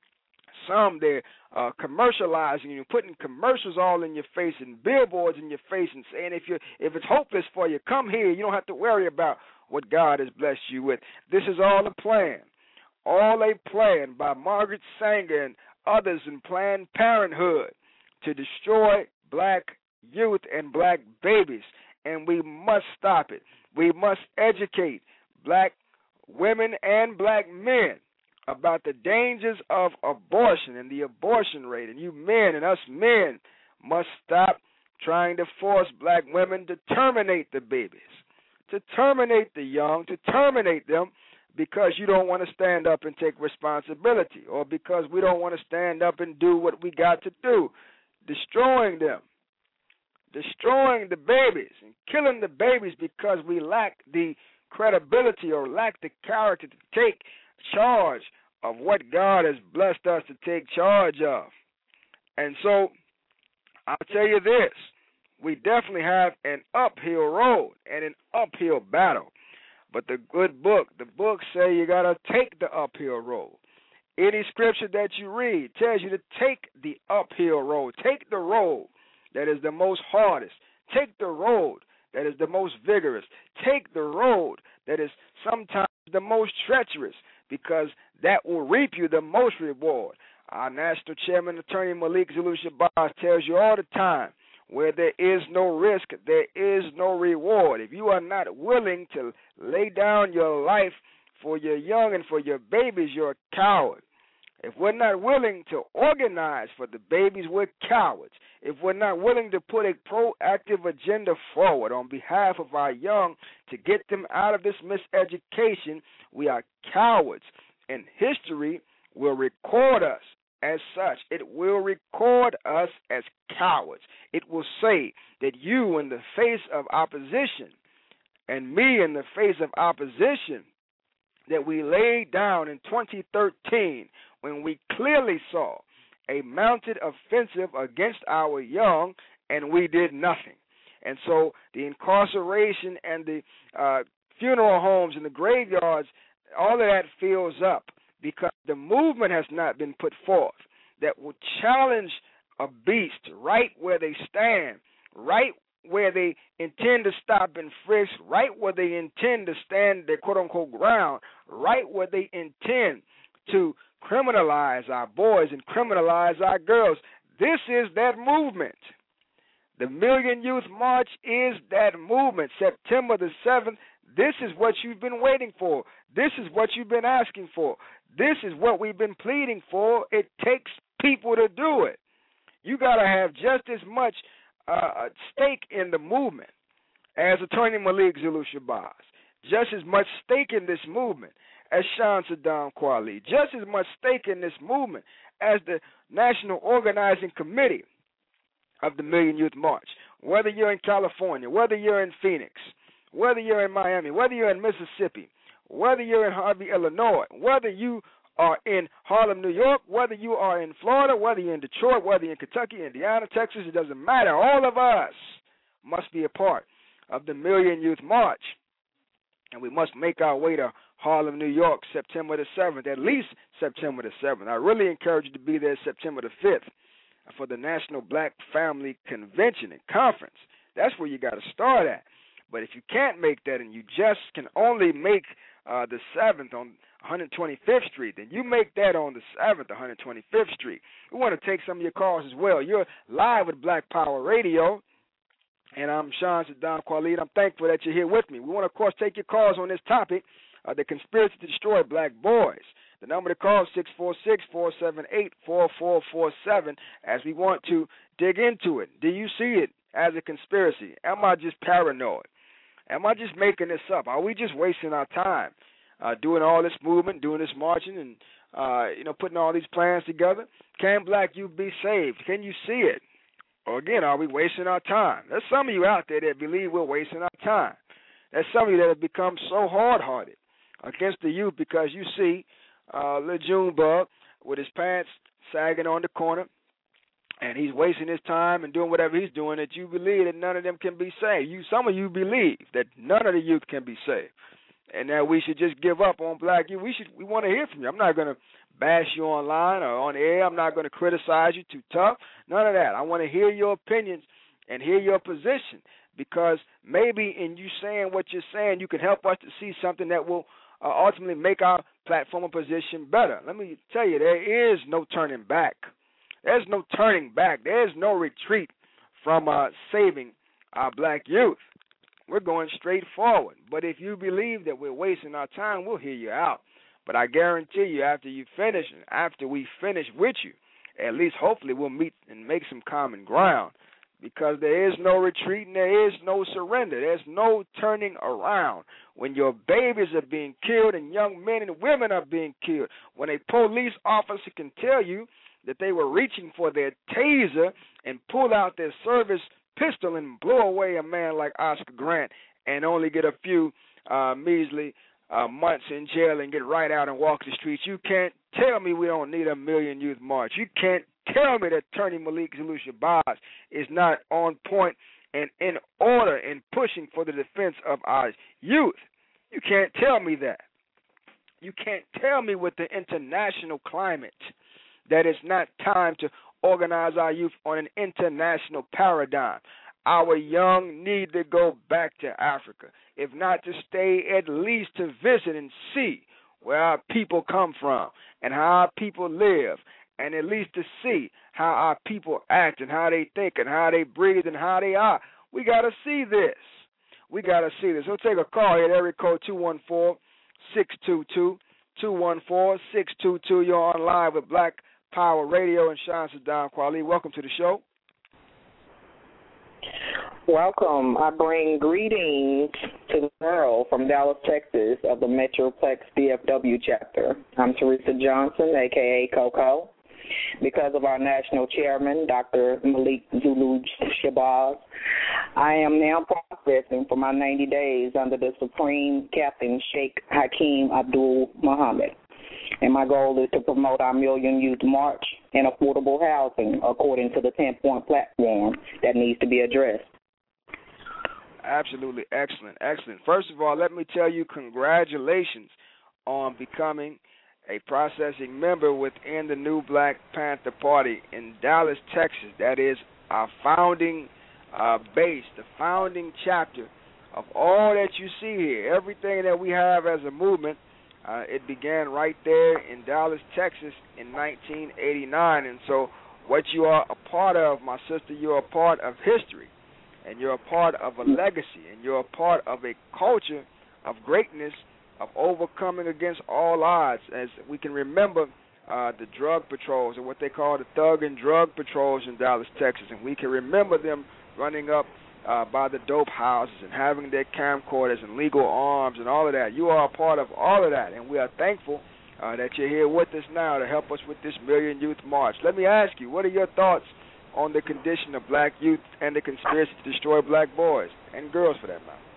Some, they're uh, commercializing you, putting commercials all in your face and billboards in your face and saying if you if it's hopeless for you, come here. You don't have to worry about what God has blessed you with. This is all a plan. All a plan by Margaret Sanger and others in Planned Parenthood to destroy black youth and black babies. And we must stop it. We must educate black women and black men about the dangers of abortion and the abortion rate. And you men and us men must stop trying to force black women to terminate the babies, to terminate the young, to terminate them because you don't want to stand up and take responsibility, or because we don't want to stand up and do what we got to do, destroying them, destroying the babies and killing the babies because we lack the credibility or lack the character to take charge of what God has blessed us to take charge of. And so I'll tell you this, we definitely have an uphill road and an uphill battle. But the good book, the books say you got to take the uphill road. Any scripture that you read tells you to take the uphill road. Take the road that is the most hardest. Take the road that is the most vigorous. Take the road that is sometimes the most treacherous, because that will reap you the most reward. Our National Chairman, Attorney Malik Zulu Shabazz, tells you all the time, where there is no risk, there is no reward. If you are not willing to lay down your life for your young and for your babies, you're a coward. If we're not willing to organize for the babies, we're cowards. If we're not willing to put a proactive agenda forward on behalf of our young to get them out of this miseducation, we are cowards. And history will record us as such. It will record us as cowards. It will say that you, in the face of opposition, and me in the face of opposition, that we laid down in twenty thirteen when we clearly saw a mounted offensive against our young, and we did nothing. And so the incarceration and the uh, funeral homes and the graveyards, all of that fills up because the movement has not been put forth. that will challenge a beast right where they stand, right where they intend to stop and frisk, right where they intend to stand their quote-unquote ground, right where they intend to criminalize our boys and criminalize our girls. This is that movement. The Million Youth March is that movement. September the seventh, this is what you've been waiting for. This is what you've been asking for. This is what we've been pleading for. It takes people to do it. You got to have just as much uh, stake in the movement as Attorney Malik Zulu Shabazz, just as much stake in this movement as Sean Saddam Kweli, just as much stake in this movement as the National Organizing Committee of the Million Youth March. Whether you're in California, whether you're in Phoenix, whether you're in Miami, whether you're in Mississippi, whether you're in Harvey, Illinois, whether you are in Harlem, New York, whether you are in Florida, whether you're in Detroit, whether you're in Kentucky, Indiana, Texas, it doesn't matter. All of us must be a part of the Million Youth March. And we must make our way to Harlem, New York, September the seventh, at least September the seventh. I really encourage you to be there September the fifth for the National Black Family Convention and Conference. That's where you got to start at. But if you can't make that and you just can only make uh, the seventh on one twenty-fifth Street, then you make that on the seventh, one twenty-fifth Street. We want to take some of your calls as well. You're live with Black Power Radio, and I'm Sean Saddam Kweli. I'm thankful that you're here with me. We want to, of course, take your calls on this topic, uh, the conspiracy to destroy black boys. The number to call is six four six, four seven eight, four four four seven, as we want to dig into it. Do you see it as a conspiracy? Am I just paranoid? Am I just making this up? Are we just wasting our time uh, doing all this movement, doing this marching, and uh, you know, putting all these plans together? Can black youth be saved? Can you see it? Or again, are we wasting our time? There's some of you out there that believe we're wasting our time. There's some of you that have become so hard-hearted against the youth because you see uh, Lil Junebug with his pants sagging on the corner, and he's wasting his time and doing whatever he's doing, that you believe that none of them can be saved. You, some of you believe that none of the youth can be saved, and that we should just give up on black youth. We should. We want to hear from you. I'm not going to bash you online or on air. I'm not going to criticize you too tough. None of that. I want to hear your opinions and hear your position, because maybe in you saying what you're saying, you can help us to see something that will uh, ultimately make our platform and position better. Let me tell you, there is no turning back. There's no turning back. There's no retreat from uh, saving our black youth. We're going straight forward. But if you believe that we're wasting our time, we'll hear you out. But I guarantee you, after you finish, and after we finish with you, at least hopefully we'll meet and make some common ground, because there is no retreat and there is no surrender. There's no turning around. When your babies are being killed and young men and women are being killed, when a police officer can tell you that they were reaching for their taser and pull out their service pistol and blow away a man like Oscar Grant and only get a few uh, measly uh, months in jail and get right out and walk the streets, you can't tell me we don't need a Million Youth March. You can't tell me that Attorney Malik Zulu Shabazz is not on point and in order in pushing for the defense of our youth. You can't tell me that. You can't tell me with the international climate that it's not time to organize our youth on an international paradigm. Our young need to go back to Africa, if not to stay, at least to visit and see where our people come from and how our people live, and at least to see how our people act and how they think and how they breathe and how they are. We got to see this. We got to see this. We'll take a call here at area code two one four, six two two, two one four, six two two. You're on live with Black Power Radio and Sean Saddam Kweli. Welcome to the show. Welcome. I bring greetings to the world from Dallas, Texas, of the Metroplex D F W chapter. I'm Teresa Johnson, a k a. Coco. Because of our national chairman, Doctor Malik Zulu Shabazz, I am now processing for my ninety days under the Supreme Captain Sheikh Hakeem Abdul Muhammad. And my goal is to promote our Million Youth March and affordable housing according to the ten-point platform that needs to be addressed. Absolutely excellent, excellent. First of all, let me tell you congratulations on becoming a processing member within the new Black Panther Party in Dallas, Texas. That is our founding uh, base, the founding chapter of all that you see here. Everything that we have as a movement, uh, it began right there in Dallas, Texas in nineteen eighty-nine. And so what you are a part of, my sister, you're a part of history, and you're a part of a legacy, and you're a part of a culture of greatness, of overcoming against all odds. As we can remember uh, the drug patrols, and what they call the thug and drug patrols in Dallas, Texas, and we can remember them running up uh, by the dope houses and having their camcorders and legal arms and all of that. You are a part of all of that, and we are thankful uh, that you're here with us now to help us with this Million Youth March. Let me ask you, what are your thoughts on the condition of black youth and the conspiracy to destroy black boys and girls, for that matter?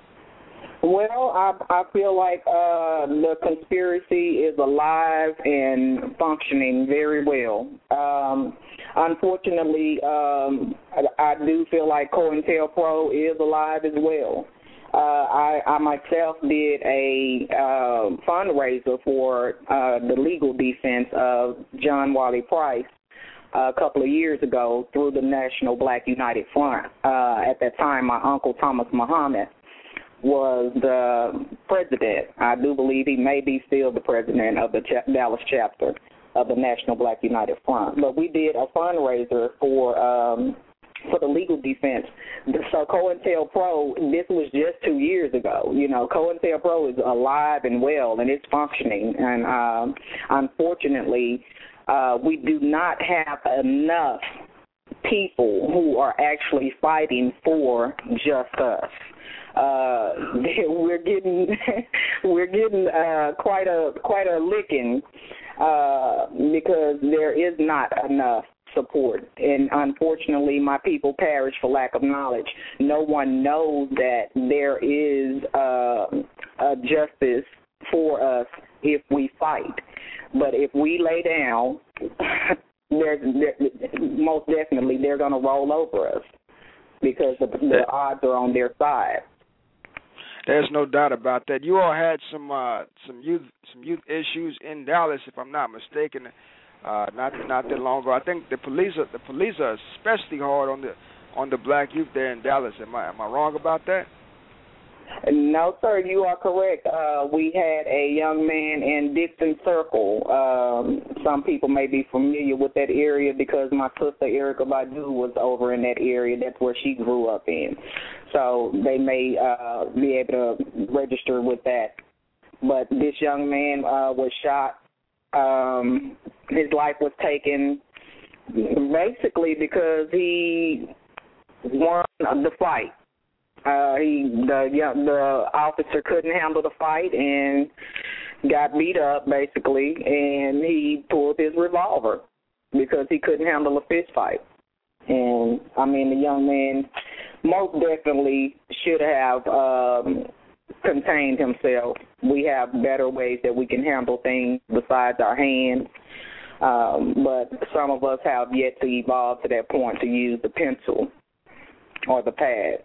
Well, I I feel like uh, the conspiracy is alive and functioning very well. Um, unfortunately, um, I, I do feel like COINTELPRO is alive as well. Uh, I, I myself did a uh, fundraiser for uh, the legal defense of John Wiley Price a couple of years ago through the National Black United Front. Uh, at that time, my uncle Thomas Muhammad was the president. I do believe he may be still the president of the Ch- Dallas chapter of the National Black United Front. But we did a fundraiser for um, for the legal defense. So COINTELPRO, this was just two years ago. You know, COINTELPRO is alive and well, and it's functioning. And um, unfortunately, uh, we do not have enough people who are actually fighting for just us. Uh, we're getting we're getting uh, quite a quite a licking uh, because there is not enough support, and unfortunately, my people perish for lack of knowledge. No one knows that there is uh, a justice for us if we fight, but if we lay down, they're, they're, most definitely they're going to roll over us because the, the odds are on their side. There's no doubt about that. You all had some uh, some youth some youth issues in Dallas, if I'm not mistaken, uh, not not that long ago. I think the police are, the police are especially hard on the on the black youth there in Dallas. Am I am I wrong about that? No, sir, you are correct. Uh, we had a young man in Dixon Circle. Um, some people may be familiar with that area because my sister Erykah Badu was over in that area. That's where she grew up in. So they may uh, be able to register with that. But this young man uh, was shot. Um, his life was taken basically because he won the fight. Uh, he the yeah, the officer couldn't handle the fight and got beat up basically, and he pulled his revolver because he couldn't handle a fist fight. And I mean, the young man most definitely should have um, contained himself. We have better ways that we can handle things besides our hands, um, but some of us have yet to evolve to that point to use the pencil or the pad.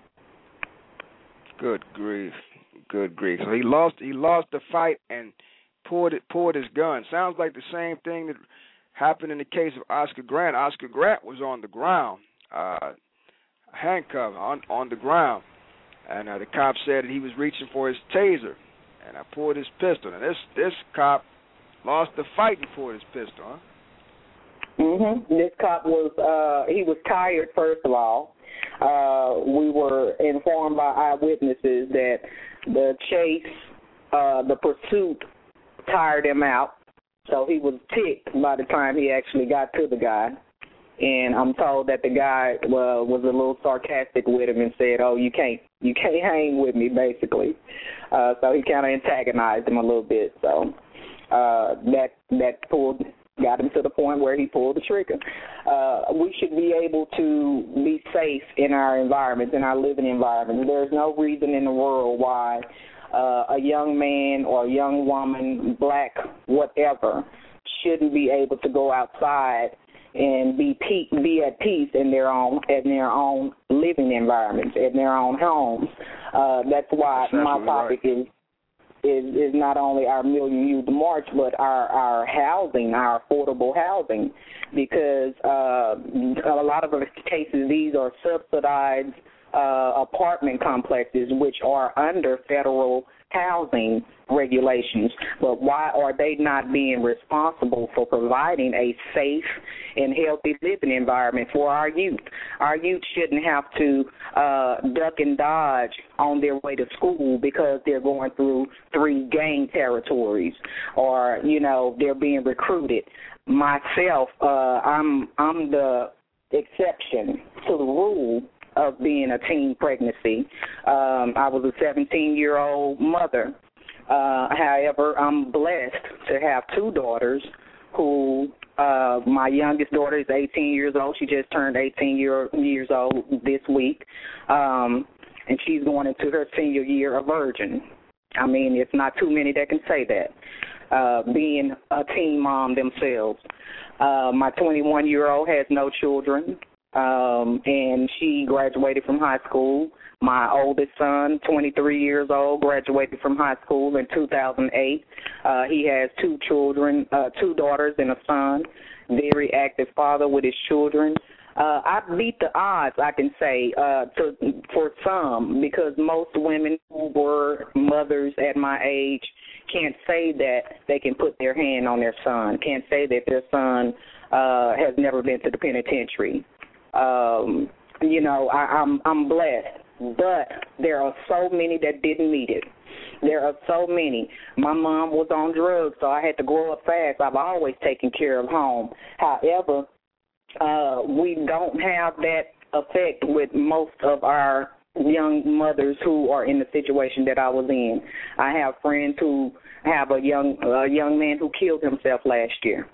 Good grief, good grief. So he lost. He lost the fight and pulled it. Pulled his gun. Sounds like the same thing that happened in the case of Oscar Grant. Oscar Grant was on the ground, uh, handcuffed on on the ground, and uh, the cop said that he was reaching for his taser, and I pulled his pistol. And this this cop lost the fight and pulled his pistol. Huh? Mhm. This cop was uh, he was tired. First of all. Uh, we were informed by eyewitnesses that the chase, uh, the pursuit tired him out, so he was ticked by the time he actually got to the guy. And I'm told that the guy uh, was a little sarcastic with him and said, "Oh, you can't, you can't hang with me," basically. Uh, so he kind of antagonized him a little bit. So uh, that that pulled. got him to the point where he pulled the trigger. Uh, we should be able to be safe in our environments, in our living environments. There's no reason in the world why uh, a young man or a young woman, black, whatever, shouldn't be able to go outside and be pe- be at peace in their own in their own living environments, in their own homes. Uh, that's why that's my topic right. is is, is not only our Million Youth March, but our, our housing, our affordable housing, because uh, a lot of the cases, these are subsidized uh, apartment complexes, which are under federal housing regulations. But why are they not being responsible for providing a safe and healthy living environment for our youth? Our youth shouldn't have to uh, duck and dodge on their way to school because they're going through three gang territories, or, you know, they're being recruited. Myself, uh, I'm I'm the exception to the rule of being a teen pregnancy. Um, I was a seventeen-year-old mother. Uh, however, I'm blessed to have two daughters who, uh, my youngest daughter is eighteen years old. She just turned eighteen year, years old this week, um, and she's going into her senior year a virgin. I mean, it's not too many that can say that, uh, being a teen mom themselves. Uh, my twenty-one-year-old has no children. Um, and she graduated from high school. My oldest son, twenty-three years old, graduated from high school in two thousand eight. Uh, he has two children, uh, two daughters and a son, very active father with his children. Uh, I beat the odds, I can say, uh, to, for some, because most women who were mothers at my age can't say that they can put their hand on their son, can't say that their son uh, has never been to the penitentiary. Um, you know, I, I'm I'm blessed, but there are so many that didn't meet it. There are so many. My mom was on drugs, so I had to grow up fast. I've always taken care of home. However, uh, we don't have that effect with most of our young mothers who are in the situation that I was in. I have friends who have a young a young man who killed himself last year.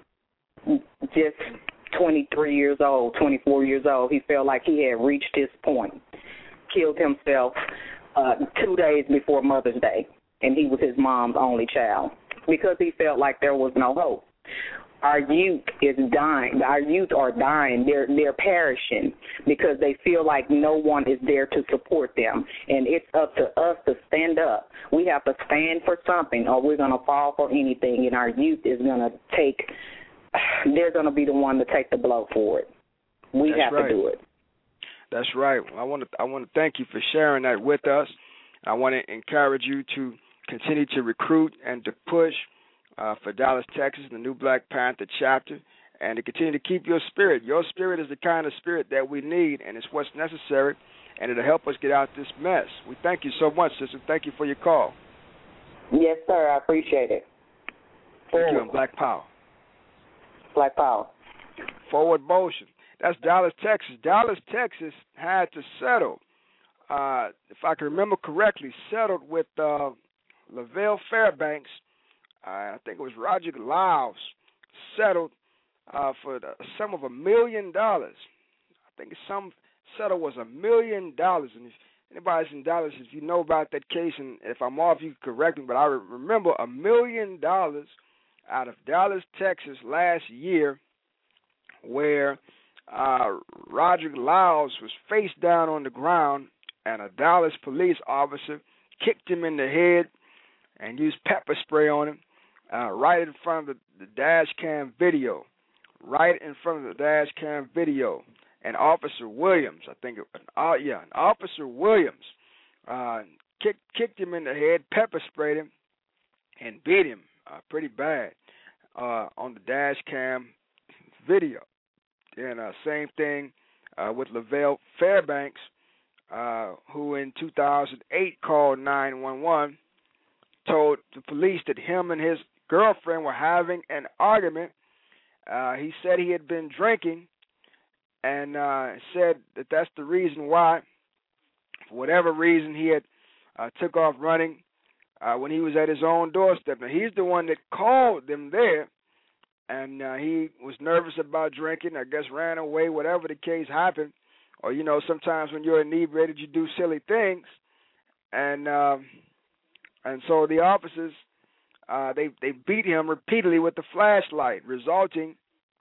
Just twenty-three years old, twenty-four years old. He felt like he had reached his point. Killed himself uh, two days before Mother's Day, and he was his mom's only child because he felt like there was no hope. Our youth is dying. Our youth are dying. They're they're perishing because they feel like no one is there to support them. And it's up to us to stand up. We have to stand for something, or we're going to fall for anything. And our youth is going to take. They're going to be the one to take the blow for it. We That's have right. to do it. That's right. I want to I want to thank you for sharing that with us. I want to encourage you to continue to recruit and to push uh, for Dallas, Texas, the new Black Panther chapter, and to continue to keep your spirit. Your spirit is the kind of spirit that we need, and it's what's necessary, and it'll help us get out this mess. We thank you so much, sister. Thank you for your call. Yes, sir. I appreciate it. Thank you, and Black Power. Black Power. Forward motion. That's Dallas, Texas. Dallas, Texas had to settle, uh, if I can remember correctly, settled with uh, Lavelle Fairbanks. Uh, I think it was Roger Lyles, settled uh, for the sum of a million dollars. I think some settle was a million dollars. And if anybody's in Dallas, if you know about that case, and if I'm off, you can correct me, but I remember a million dollars out of Dallas, Texas last year, where uh, Roger Lyles was face down on the ground, and a Dallas police officer kicked him in the head and used pepper spray on him uh, right in front of the, the dash cam video, right in front of the dash cam video. And Officer Williams, I think, it, uh, yeah, and Officer Williams uh, kicked kicked him in the head, pepper sprayed him, and beat him uh, pretty bad uh, on the dash cam video. And uh, same thing uh, with Lavelle Fairbanks, uh, who in two thousand eight called nine one one, told the police that him and his girlfriend were having an argument. Uh, he said he had been drinking, and uh, said that that's the reason why, for whatever reason, he had uh, took off running uh, when he was at his own doorstep. Now, he's the one that called them there, and uh, he was nervous about drinking, I guess ran away, whatever the case happened. Or, you know, sometimes when you're inebriated, you do silly things. And uh, and so the officers, uh, they, they beat him repeatedly with the flashlight, resulting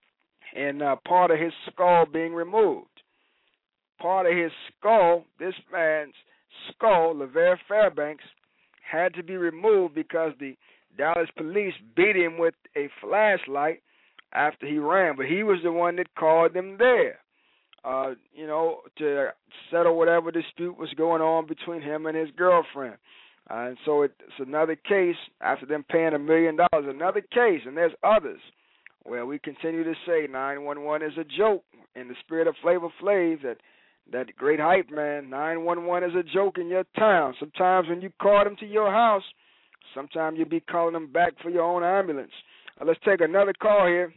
in uh, part of his skull being removed. Part of his skull, this man's skull, Lavelle Fairbanks, had to be removed because the Dallas police beat him with a flashlight after he ran. But he was the one that called them there, uh, you know, to settle whatever dispute was going on between him and his girlfriend. Uh, and so it, it's another case, after them paying a million dollars, another case, and there's others, where we continue to say nine one one is a joke in the spirit of Flavor Flav, that that great hype man, nine one one is a joke in your town. Sometimes when you call them to your house, sometimes you'll be calling them back for your own ambulance. Uh, let's take another call here.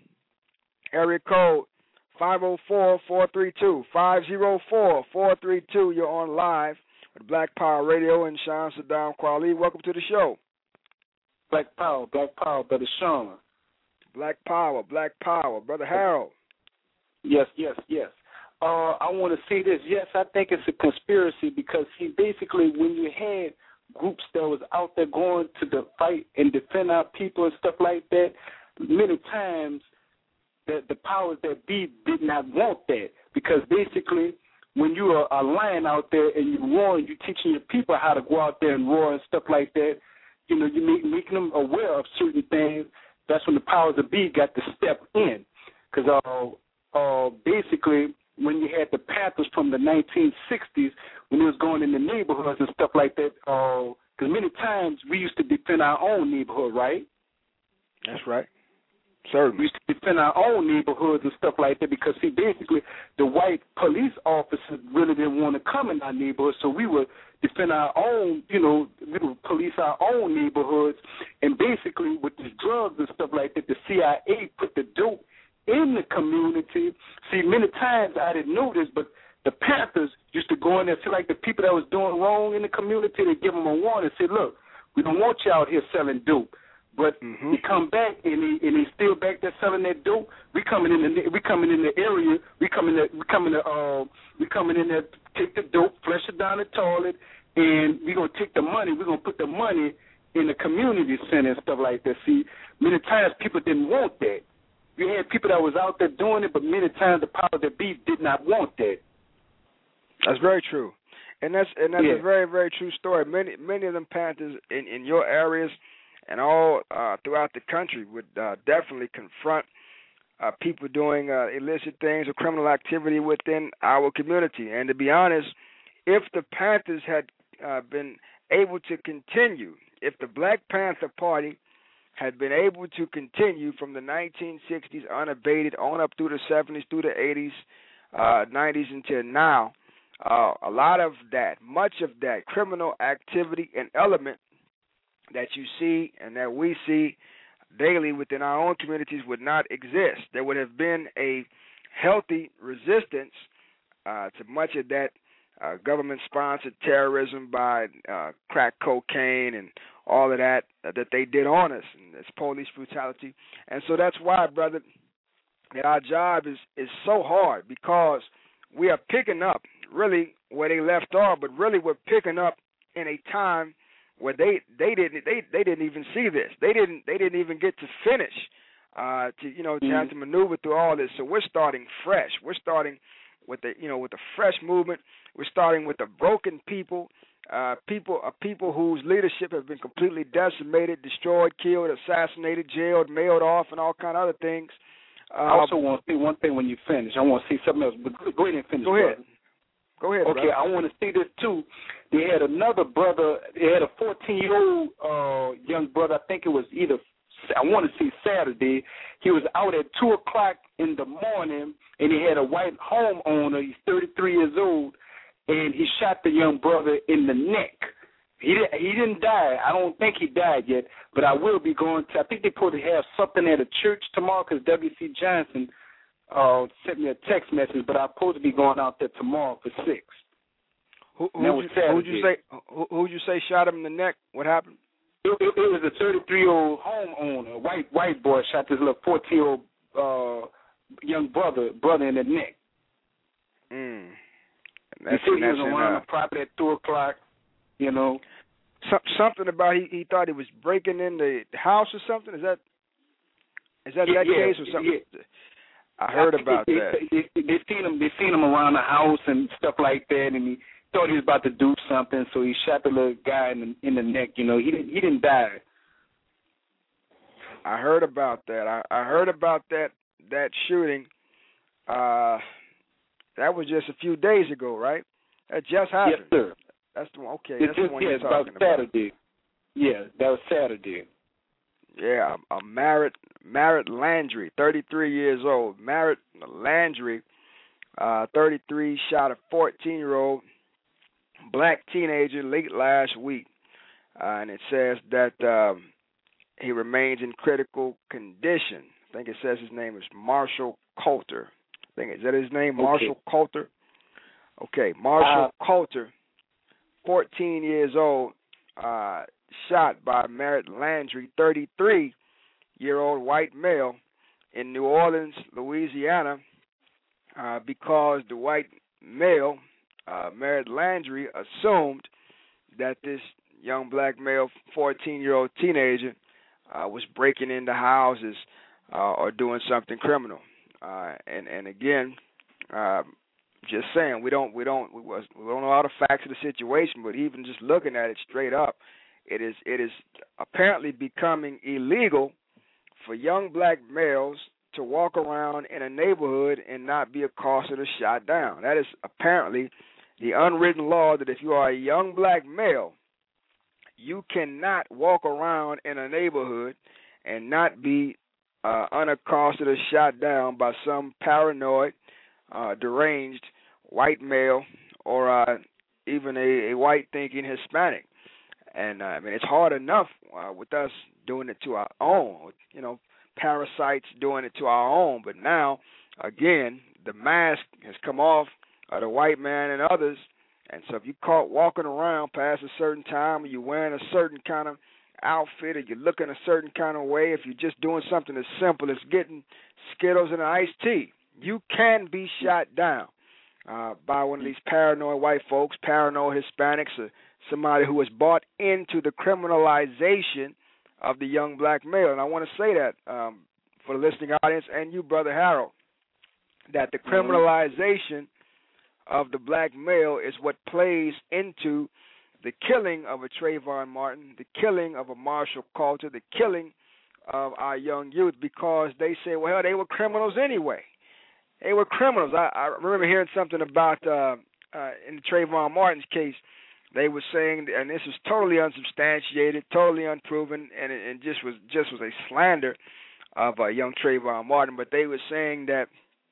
Area code five oh four, four three two, five oh four, four three two. You're on live with Black Power Radio and Sean Saddam Kweli. Welcome to the show. Black Power, Black Power, Brother Sean. Black Power, Black Power, Brother Harold. Yes, yes, yes. Uh, I want to say this. Yes, I think it's a conspiracy because, see, basically when you had groups that was out there going to the fight and defend our people and stuff like that, many times the, the powers that be did not want that, because basically when you are a lion out there and you roar and you're teaching your people how to go out there and roar and stuff like that, you know, you make, making them aware of certain things. That's when the powers that be got to step in, because uh, uh, basically when you had the Panthers from the nineteen sixties, when they was going in the neighborhoods and stuff like that, because uh, many times we used to defend our own neighborhood, right? That's right. Certainly. We used to defend our own neighborhoods and stuff like that because, see, basically the white police officers really didn't want to come in our neighborhoods, so we would defend our own, you know, we would police our own neighborhoods. And basically with the drugs and stuff like that, the C I A put the dope in the community. See, many times I didn't know this, but the Panthers used to go in there, see, like the people that was doing wrong in the community, they give them a warning and say, look, we don't want you out here selling dope. But mm-hmm. they come back and they and they still back there selling that dope. We coming in the we coming in the area. We coming to, we coming to uh we coming in there, take the dope, flush it down the toilet, and we gonna take the money. We're gonna put the money in the community center and stuff like that. See, many times people didn't want that. You had people that was out there doing it, but many times the power that be did not want that. That's very true, and that's and that's yeah. a very very true story. Many many of them Panthers in, in your areas and all uh, throughout the country would uh, definitely confront uh, people doing uh, illicit things or criminal activity within our community. And to be honest, if the Panthers had uh, been able to continue, if the Black Panther Party had been able to continue from the nineteen sixties unabated on up through the seventies, through the eighties, uh, nineties until now, uh, a lot of that, much of that criminal activity and element that you see and that we see daily within our own communities would not exist. There would have been a healthy resistance uh, to much of that uh, government-sponsored terrorism by uh, crack cocaine and all of that uh, that they did on us, and it's police brutality. And so that's why, brother, that our job is, is so hard, because we are picking up really where they left off, but really we're picking up in a time where they, they didn't they, they didn't even see this. They didn't they didn't even get to finish uh, to you know to have to maneuver through all this. So we're starting fresh. We're starting with the you know with a fresh movement. We're starting with a broken people, uh, people a people whose leadership has been completely decimated, destroyed, killed, assassinated, jailed, mailed off, and all kind of other things. Uh, I also want to say one thing when you finish. I want to say something else, but go ahead and finish. Go ahead. Brother. Go ahead, Okay, brother. I want to say this, too. They had another brother. They had a fourteen-year-old uh, young brother. I think it was either, I want to say Saturday. He was out at two o'clock in the morning, and he had a white homeowner. He's thirty-three years old, and he shot the young brother in the neck. He didn't, he didn't die. I don't think he died yet, but I will be going to, I think they're supposed to have something at a church tomorrow because W C Johnson Uh, sent me a text message, but I'm supposed to be going out there tomorrow for six. Who who'd you, who'd you say? Who, who'd you say shot him in the neck? What happened? It, it, it was a thirty-three-year-old homeowner, white white boy, shot this little fourteen-year-old uh, young brother brother in the neck. Mm. He said he was around the property at two o'clock. You know, some, something about he, he thought he was breaking in the house or something. Is that is that yeah, that yeah, case or something? Yeah. I heard I about they, that. They, they, they seen him. They seen him around the house and stuff like that, and he thought he was about to do something, so he shot the little guy in the, in the neck. You know, he didn't he didn't die. I heard about that. I, I heard about that that shooting. Uh, that was just a few days ago, right? That just happened. Yes, sir. That's the one. Okay, It's that's just, the one yeah, you're it's talking about Saturday. Yeah, that was Saturday. Yeah, a Merritt Merritt Landry, thirty-three years old. Merritt Landry, uh, thirty-three, shot a fourteen-year-old black teenager late last week, uh, and it says that um, he remains in critical condition. I think it says his name is Marshall Coulter. I think is that his name, Marshall Okay. Coulter. Okay, Marshall Uh, Coulter, fourteen years old, uh, shot by Merritt Landry, thirty-three-year-old white male in New Orleans, Louisiana, uh, because the white male, uh, Merritt Landry, assumed that this young black male, fourteen-year-old teenager, uh, was breaking into houses uh, or doing something criminal. Uh, and and again, uh, just saying, we don't we don't we, was, we don't know all the facts of the situation, but even just looking at it straight up, it is it is apparently becoming illegal for young black males to walk around in a neighborhood and not be accosted or shot down. That is apparently the unwritten law that if you are a young black male, you cannot walk around in a neighborhood and not be uh, unaccosted or shot down by some paranoid, uh, deranged white male or uh, even a, a white-thinking Hispanic. And uh, I mean, it's hard enough uh, with us doing it to our own, you know, parasites doing it to our own. But now, again, the mask has come off of the white man and others. And so if you caught walking around past a certain time, or you're wearing a certain kind of outfit, or you're looking a certain kind of way, if you're just doing something as simple as getting Skittles and an iced tea, you can be shot down uh, by one of these paranoid white folks, paranoid Hispanics, or somebody who has bought into the criminalization of the young black male. And I want to say that um, for the listening audience and you, Brother Harold, that the criminalization of the black male is what plays into the killing of a Trayvon Martin, the killing of a Marshall Coulter, the killing of our young youth, because they say, well, they were criminals anyway. They were criminals. I, I remember hearing something about, uh, uh, in the Trayvon Martin's case, they were saying, and this was totally unsubstantiated, totally unproven, and it, it just was just was a slander of uh, young Trayvon Martin, but they were saying that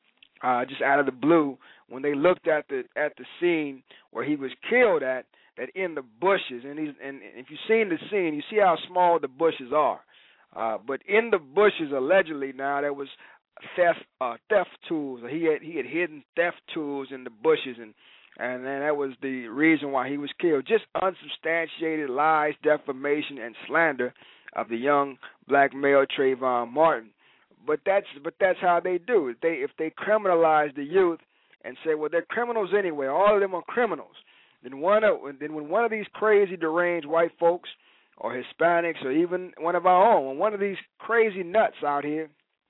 uh, just out of the blue, when they looked at the at the scene where he was killed at, that in the bushes, and, he's, and if you've seen the scene, you see how small the bushes are. Uh, but in the bushes, allegedly, now there was theft uh, theft tools. He had he had hidden theft tools in the bushes, and and then that was the reason why he was killed. Just unsubstantiated lies, defamation, and slander of the young black male Trayvon Martin. But that's but that's how they do it. They if they criminalize the youth and say, well, they're criminals anyway. All of them are criminals. Then one of then when one of these crazy deranged white folks or Hispanics or even one of our own, when one of these crazy nuts out here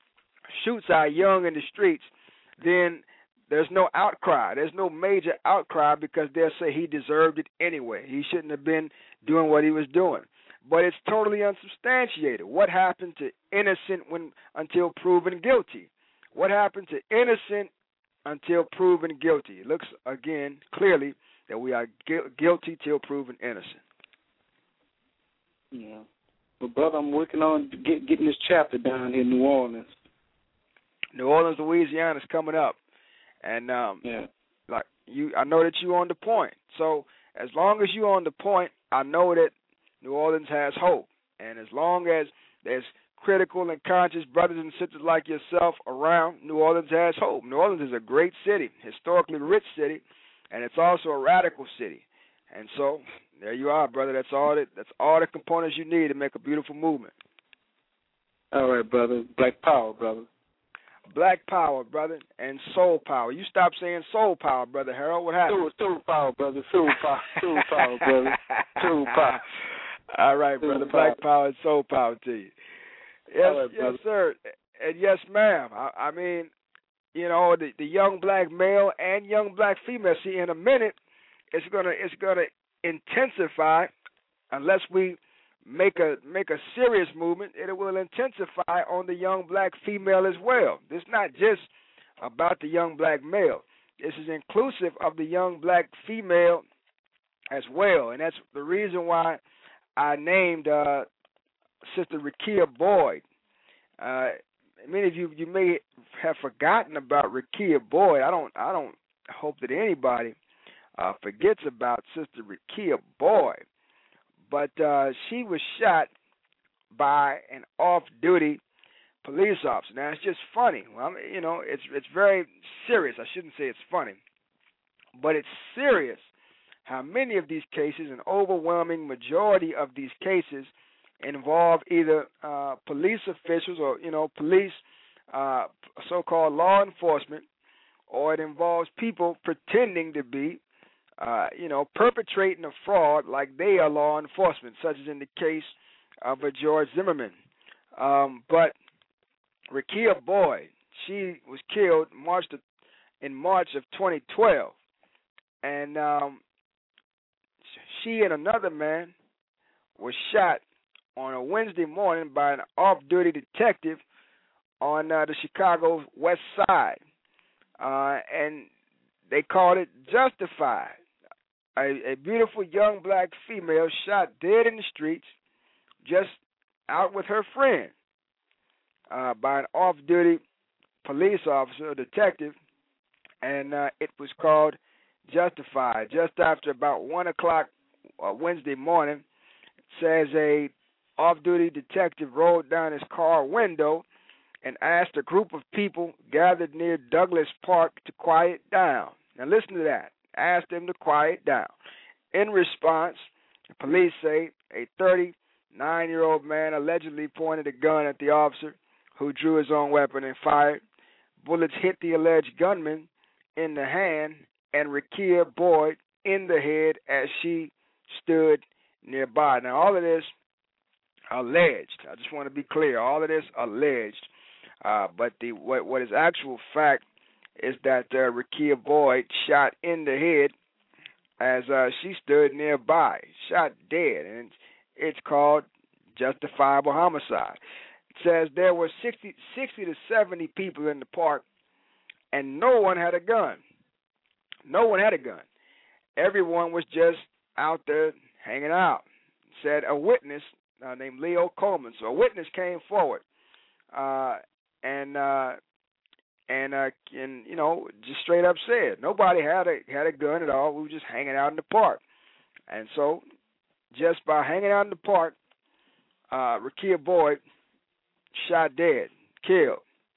shoots our young in the streets, then there's no outcry. There's no major outcry because they'll say he deserved it anyway. He shouldn't have been doing what he was doing. But it's totally unsubstantiated. What happened to innocent when until proven guilty? What happened to innocent until proven guilty? It looks, again, clearly that we are gu- guilty till proven innocent. Yeah. Well, brother, I'm working on get, getting this chapter down here in New Orleans. New Orleans, Louisiana is coming up. And um, yeah. like you, I know that you're on the point. So as long as you're on the point, I know that New Orleans has hope. And as long as there's critical and conscious brothers and sisters like yourself around, New Orleans has hope. New Orleans is a great city, historically rich city, and it's also a radical city. And so there you are, brother. That's all that, that's all the components you need to make a beautiful movement. All right, brother. Black power, brother. Black power, brother, and soul power. You stop saying soul power, brother Harold. What happened? Soul, soul power, brother. Soul power, soul power, brother. Soul power. All right, soul brother. Power. Black power and soul power to you. Yes, right, yes, sir, and yes, ma'am. I, I mean, you know, the, the young black male and young black female. See, in a minute, it's gonna it's gonna intensify unless we make a make a serious movement. It will intensify on the young black female as well. It's not just about the young black male. This is inclusive of the young black female as well, and that's the reason why I named uh, Sister Rekia Boyd. Uh, many of you you may have forgotten about Rekia Boyd. I don't I don't hope that anybody uh, forgets about Sister Rekia Boyd. But uh, she was shot by an off-duty police officer. Now, it's just funny. Well, I mean, you know, it's it's very serious. I shouldn't say it's funny, but it's serious how many of these cases, an overwhelming majority of these cases, involve either uh, police officials or, you know, police, uh, so-called law enforcement, or it involves people pretending to be, uh, you know, perpetrating a fraud like they are law enforcement, such as in the case of a George Zimmerman. Um, but Rekia Boyd, she was killed March to, in March of twenty twelve, and um, she and another man were shot on a Wednesday morning by an off-duty detective on uh, the Chicago West Side, uh, and they called it Justified. A, a beautiful young black female shot dead in the streets, just out with her friend, uh, by an off-duty police officer or detective, and uh, it was called Justified. Just after about one o'clock uh, Wednesday morning, it says a off-duty detective rolled down his car window and asked a group of people gathered near Douglas Park to quiet down. Now listen to that. Asked them to quiet down. In response, the police say a thirty-nine-year-old man allegedly pointed a gun at the officer, who drew his own weapon and fired. Bullets hit the alleged gunman in the hand and Rekia Boyd in the head as she stood nearby. Now, all of this alleged. I just want to be clear. All of this alleged. Uh, but the what, what is actual fact is that uh, Rekia Boyd shot in the head as uh, she stood nearby, shot dead, and it's called justifiable homicide. It says there were sixty, sixty to seventy people in the park, and no one had a gun. No one had a gun. Everyone was just out there hanging out, said a witness uh, named Leo Coleman. So a witness came forward uh, and uh, and uh, and you know just straight up said nobody had a had a gun at all. We were just hanging out in the park, and so just by hanging out in the park, uh, Rekia Boyd shot dead, killed,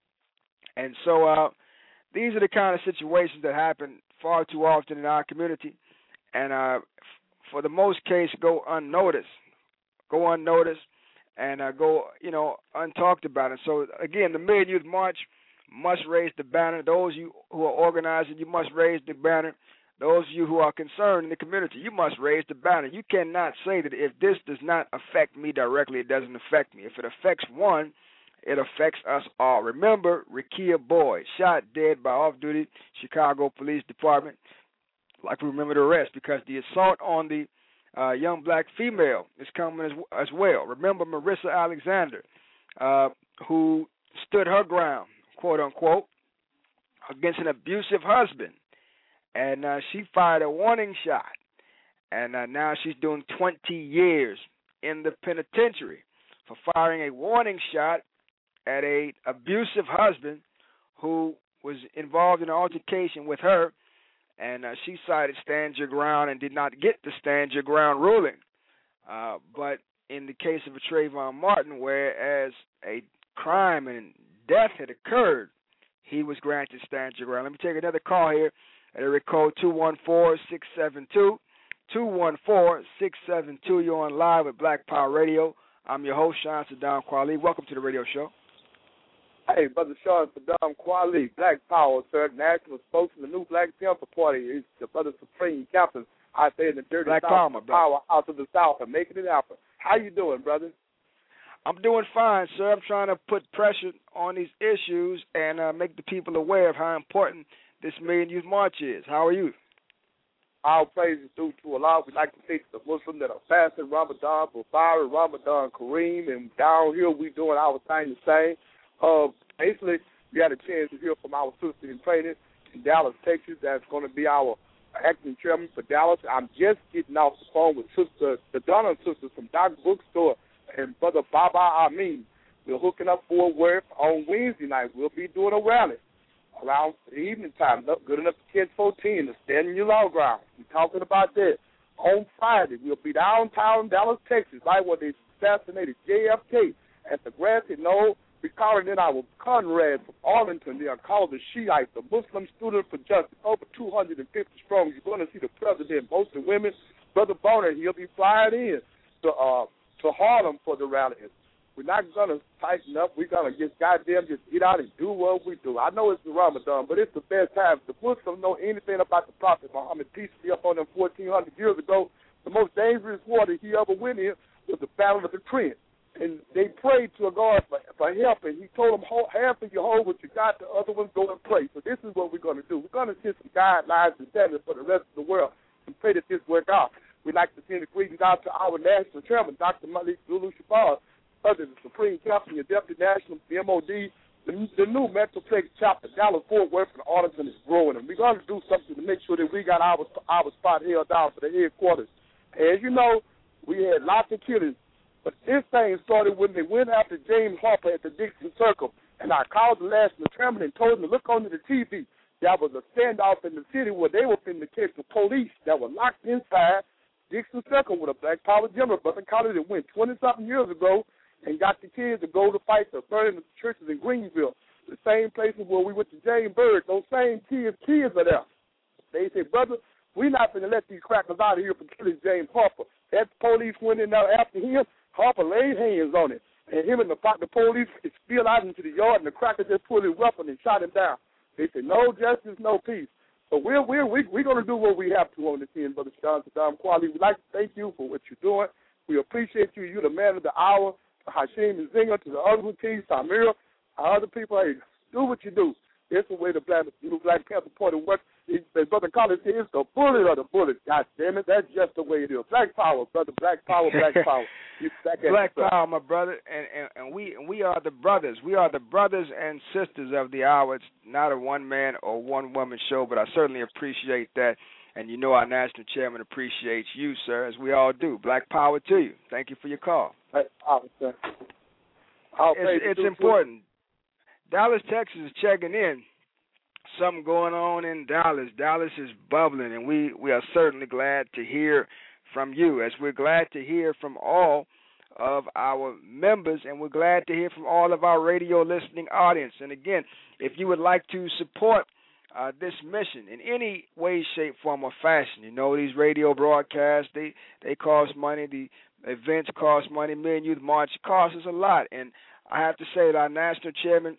and so uh, these are the kind of situations that happen far too often in our community, and uh, for the most case go unnoticed, go unnoticed, and uh, go you know untalked about it. So again, the Million Youth March must raise the banner. Those of you who are organizing, you must raise the banner. Those of you who are concerned in the community, you must raise the banner. You cannot say that if this does not affect me directly, it doesn't affect me. If it affects one, it affects us all. Remember, Rekia Boyd, shot dead by off-duty Chicago Police Department, like we remember the rest, because the assault on the uh, young black female is coming as, as well. Remember Marissa Alexander, uh, who stood her ground, quote-unquote, against an abusive husband. And uh, she fired a warning shot. And uh, now she's doing twenty years in the penitentiary for firing a warning shot at a abusive husband who was involved in an altercation with her. And uh, she cited stand your ground and did not get the stand your ground ruling. Uh, but in the case of a Trayvon Martin, whereas a crime and death had occurred, he was granted stand your ground. Let me take another call here at area code two one four, six seven two, two one four, six seven two. You're on live with Black Power Radio. I'm your host, Sean Saddam Kweli. Welcome to the radio show. Hey, Brother Sean Saddam Kweli, Black Power, sir, national spokesman of the new Black Panther Party. He's the Brother Supreme Captain out there in the dirty Black South, Power, powerhouse of the South, and making it happen. How you doing, brother? I'm doing fine, sir. I'm trying to put pressure on these issues and uh, make the people aware of how important this Million Youth March is. How are you? All praise is due to Allah. We'd like to thank the Muslims that are fasting Ramadan, Bukhari, Ramadan, Kareem, and down here we doing our thing the same. Uh, basically, we had a chance to hear from our sister in training in Dallas, Texas. That's going to be our acting chairman for Dallas. I'm just getting off the phone with sister, the Donna sisters from Doctor Bookstore and Brother Baba Amin. We're hooking up for work on Wednesday night. We'll be doing a rally around the evening time, good enough to kids fourteen to stand in your law ground. We're talking about that. On Friday, we'll be downtown Dallas, Texas, right where they assassinated J F K at the Grassy Knoll. We're calling in our Conrad from Arlington. They are called the Shiites, the Muslim Student for Justice, over two hundred fifty strong. You're going to see the president, mostly women. Brother Bonner, he'll be flying in to, uh, to Harlem for the rally. We're not going to tighten up. We're going to just goddamn just get out and do what we do. I know it's the Ramadan, but it's the best time. If the Muslims know anything about the Prophet Muhammad, peace be upon him, fourteen hundred years ago, the most dangerous war that he ever went in was the Battle of the Trench. And they prayed to a God for, for help, and he told them, half of you hold what you got, the other ones go and pray. So this is what we're going to do. We're going to set some guidelines and standards for the rest of the world and pray that this work out. We'd like to send a greetings out to our national chairman, Doctor Malik Zulu Shabazz, the Supreme Council, your Deputy National, the M O D, the, the new Metroplex chapter, Dallas, Fort Worth, and Arlington is growing. And we're going to do something to make sure that we got our, our spot held down for the headquarters. As you know, we had lots of killings, but this thing started when they went after James Harper at the Dixon Circle. And I called the national chairman and told him to look onto the T V. There was a standoff in the city where they were finna catch the police that were locked inside Dixon Circle with a Black Power general, Brother College, that went twenty-something years ago and got the kids to go to fight the burning of the churches in Greenville, the same places where we went to James Byrd. Those same kids, kids are there. They said, brother, we're not going to let these crackers out of here for killing James Harper. That police went in there after him. Harper laid hands on him, and him and the, the police spilled out into the yard, and the crackers just pulled his weapon and shot him down. They said, no justice, no peace. So we're, we're, we're, we're going to do what we have to on this end, Brother Sean Saddam Kweli. We'd like to thank you for what you're doing. We appreciate you. You're the man of the hour. Hashim and Zinger, to the other team, Samira, our other people, hey, do what you do. It's the way the Black, you know, Black Panther Party works. As Brother Collins said, it's the bullet or the bullet. God damn it, that's just the way it is. Black power, brother, black power, black power. You back at black power, my brother, and, and, and we and we are the brothers. We are the brothers and sisters of the hour. It's not a one-man or one-woman show, but I certainly appreciate that. And you know our national chairman appreciates you, sir, as we all do. Black power to you. Thank you for your call. Right. Sir. It's, it's important. Dallas, Texas is checking in. Something going on in Dallas. Dallas is bubbling, and we, we are certainly glad to hear from you, as we're glad to hear from all of our members, and we're glad to hear from all of our radio listening audience. And again, if you would like to support Uh, this mission in any way, shape, form, or fashion. You know, these radio broadcasts, they, they cost money. The events cost money. Million Youth March costs us a lot. And I have to say that our national chairman,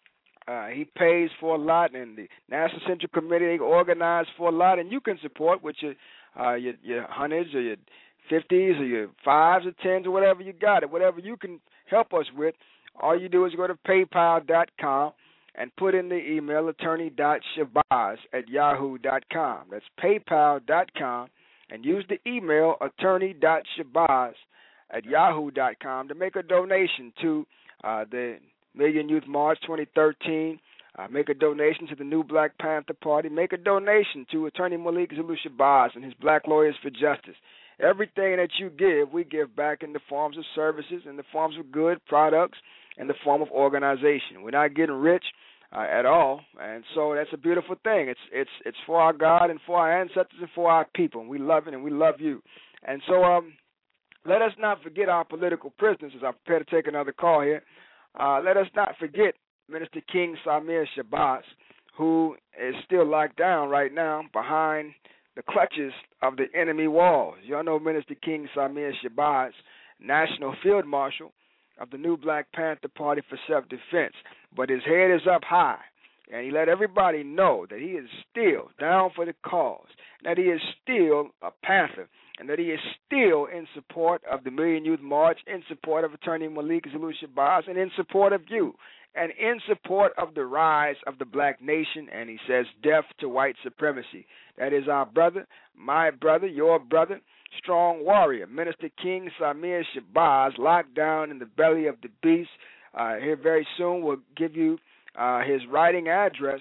uh, he pays for a lot, and the National Central Committee, they organize for a lot. And you can support with your, uh, your, your hundreds or your fifties or your fives or tens or whatever you got it, whatever you can help us with. All you do is go to paypal dot com. And put in the email attorney.shabazz at yahoo dot com. That's paypal dot com. And use the email attorney.shabazz at yahoo dot com to make a donation to uh, the Million Youth March twenty thirteen. Uh, make a donation to the new Black Panther Party. Make a donation to Attorney Malik Zulu Shabazz and his Black Lawyers for Justice. Everything that you give, we give back in the forms of services, in the forms of good products, in the form of organization. We're not getting rich uh, at all, and so that's a beautiful thing. It's it's it's for our God and for our ancestors and for our people, and we love it and we love you. And so um, let us not forget our political prisoners, as I prepare to take another call here. Uh, let us not forget Minister King Samir Shabazz, who is still locked down right now behind the clutches of the enemy walls. Y'all know Minister King Samir Shabazz, National Field Marshal of the new Black Panther Party for Self-Defense. But his head is up high, and he let everybody know that he is still down for the cause, that he is still a Panther, and that he is still in support of the Million Youth March, in support of Attorney Malik Zulu Shabazz, and in support of you. and in support of the rise of the black nation, and he says death to white supremacy. That is our brother, my brother, your brother, strong warrior, Minister King Samir Shabazz, locked down in the belly of the beast. Uh, here very soon we'll give you uh, his writing address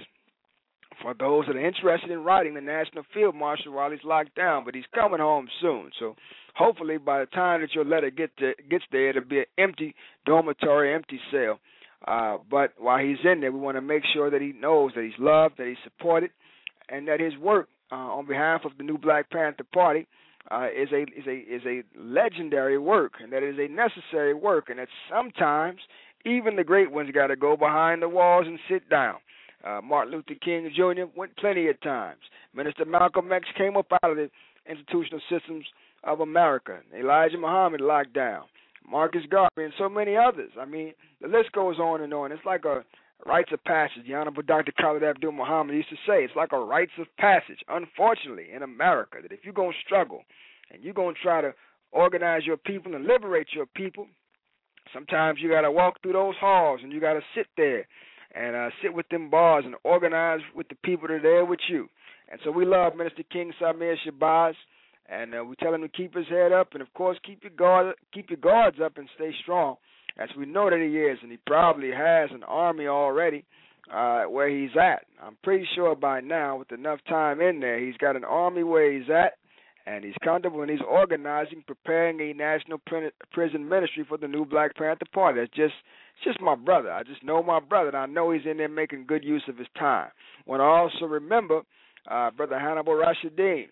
for those that are interested in writing the National Field Marshal while he's locked down, but he's coming home soon. So hopefully by the time that your letter get to, gets there, it'll be an empty dormitory, empty cell. Uh, but while he's in there, we want to make sure that he knows that he's loved, that he's supported, and that his work uh, on behalf of the new Black Panther Party uh, is a is a is a legendary work, and that it is a necessary work, and that sometimes even the great ones got to go behind the walls and sit down. Uh, Martin Luther King Junior went plenty of times. Minister Malcolm X came up out of the institutional systems of America. Elijah Muhammad locked down. Marcus Garvey and so many others. I mean, the list goes on and on. It's like a rites of passage. The Honorable Doctor Khalid Abdul Muhammad used to say, it's like a rites of passage, unfortunately, in America, that if you're going to struggle and you're going to try to organize your people and liberate your people, sometimes you got to walk through those halls and you got to sit there and uh, sit with them bars and organize with the people that are there with you. And so we love Minister King Samir Shabazz, and uh, we tell him to keep his head up and, of course, keep your guard, keep your guards up and stay strong, as we know that he is, and he probably has an army already uh, where he's at. I'm pretty sure by now, with enough time in there, he's got an army where he's at, and he's comfortable, and he's organizing, preparing a national prison ministry for the new Black Panther Party. That's just, it's just my brother. I just know my brother, and I know he's in there making good use of his time. I want to also remember uh, Brother Hannibal Rashidin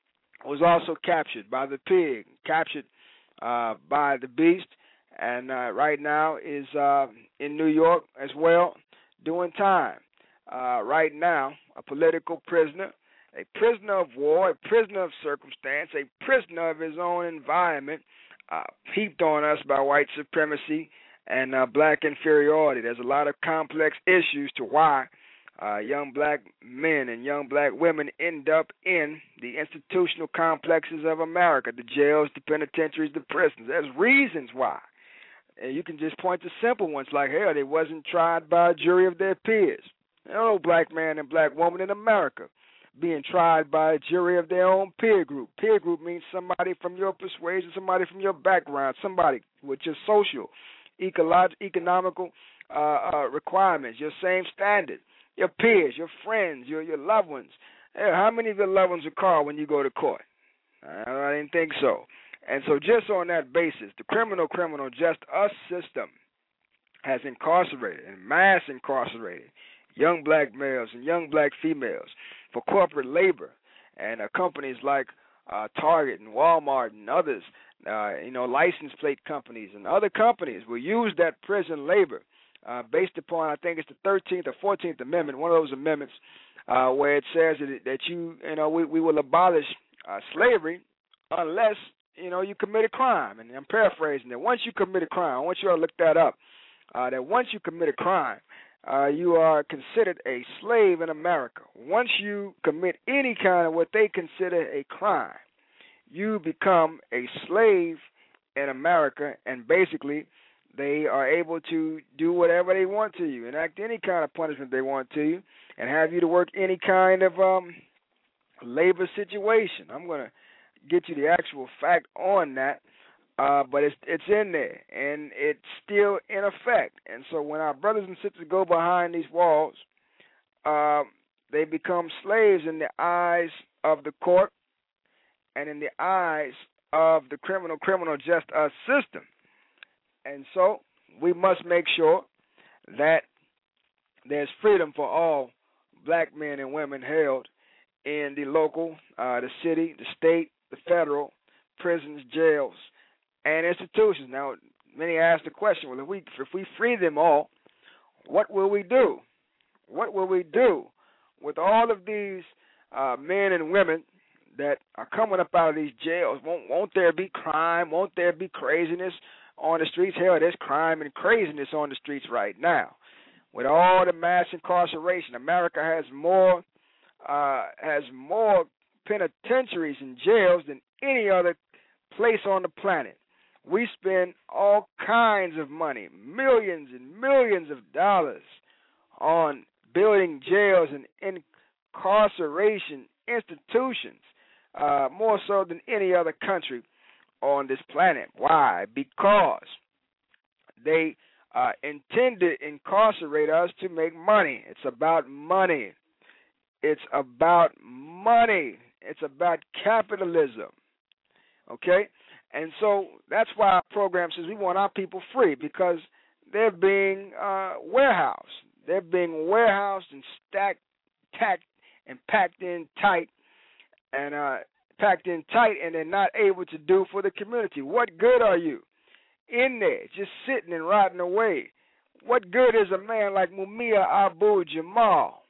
was also captured by the pig, captured uh, by the beast, and uh, right now is uh, in New York as well doing time. Uh, right now, a political prisoner, a prisoner of war, a prisoner of circumstance, a prisoner of his own environment, uh, heaped on us by white supremacy and uh, black inferiority. There's a lot of complex issues to why uh, young black men and young black women end up in the institutional complexes of America, the jails, the penitentiaries, the prisons. There's reasons why. And you can just point to simple ones like, hell, they wasn't tried by a jury of their peers. No black man and black woman in America being tried by a jury of their own peer group. Peer group means somebody from your persuasion, somebody from your background, somebody with your social, ecological, economical uh, uh, requirements, your same standard, your peers, your friends, your your loved ones. Hey, how many of your loved ones are called when you go to court? I, I didn't think so. And so just on that basis, the criminal, criminal, just us system has incarcerated and mass incarcerated young black males and young black females for corporate labor, and uh, companies like uh, Target and Walmart and others, uh, you know, license plate companies and other companies will use that prison labor uh, based upon, I think it's the thirteenth or fourteenth Amendment, one of those amendments uh, where it says that, that you, you know, we, we will abolish uh, slavery unless, you know, you commit a crime. And I'm paraphrasing that. Once you commit a crime, I want you all to look that up, uh, that once you commit a crime, Uh, you are considered a slave in America. Once you commit any kind of what they consider a crime, you become a slave in America, and basically they are able to do whatever they want to you, enact any kind of punishment they want to you, and have you to work any kind of um, labor situation. I'm going to get you the actual fact on that. Uh, but it's it's in there, and it's still in effect. And so when our brothers and sisters go behind these walls, uh, they become slaves in the eyes of the court and in the eyes of the criminal, criminal just us system. And so we must make sure that there's freedom for all black men and women held in the local, uh, the city, the state, the federal, prisons, jails, and institutions. Now, many ask the question, well, if we if we free them all, what will we do? What will we do with all of these uh, men and women that are coming up out of these jails? Won't, won't there be crime? Won't there be craziness on the streets? Hell, there's crime and craziness on the streets right now. With all the mass incarceration, America has more uh, has more penitentiaries and jails than any other place on the planet. We spend all kinds of money, millions and millions of dollars, on building jails and incarceration institutions, uh, more so than any other country on this planet. Why? Because they uh, intend to incarcerate us to make money. It's about money. It's about money. It's about capitalism. Okay? And so that's why our program says we want our people free, because they're being uh, warehoused. They're being warehoused and stacked, tacked, and packed in tight, and uh, packed in tight, and they're not able to do for the community. What good are you in there, just sitting and rotting away? What good is a man like Mumia Abu Jamal?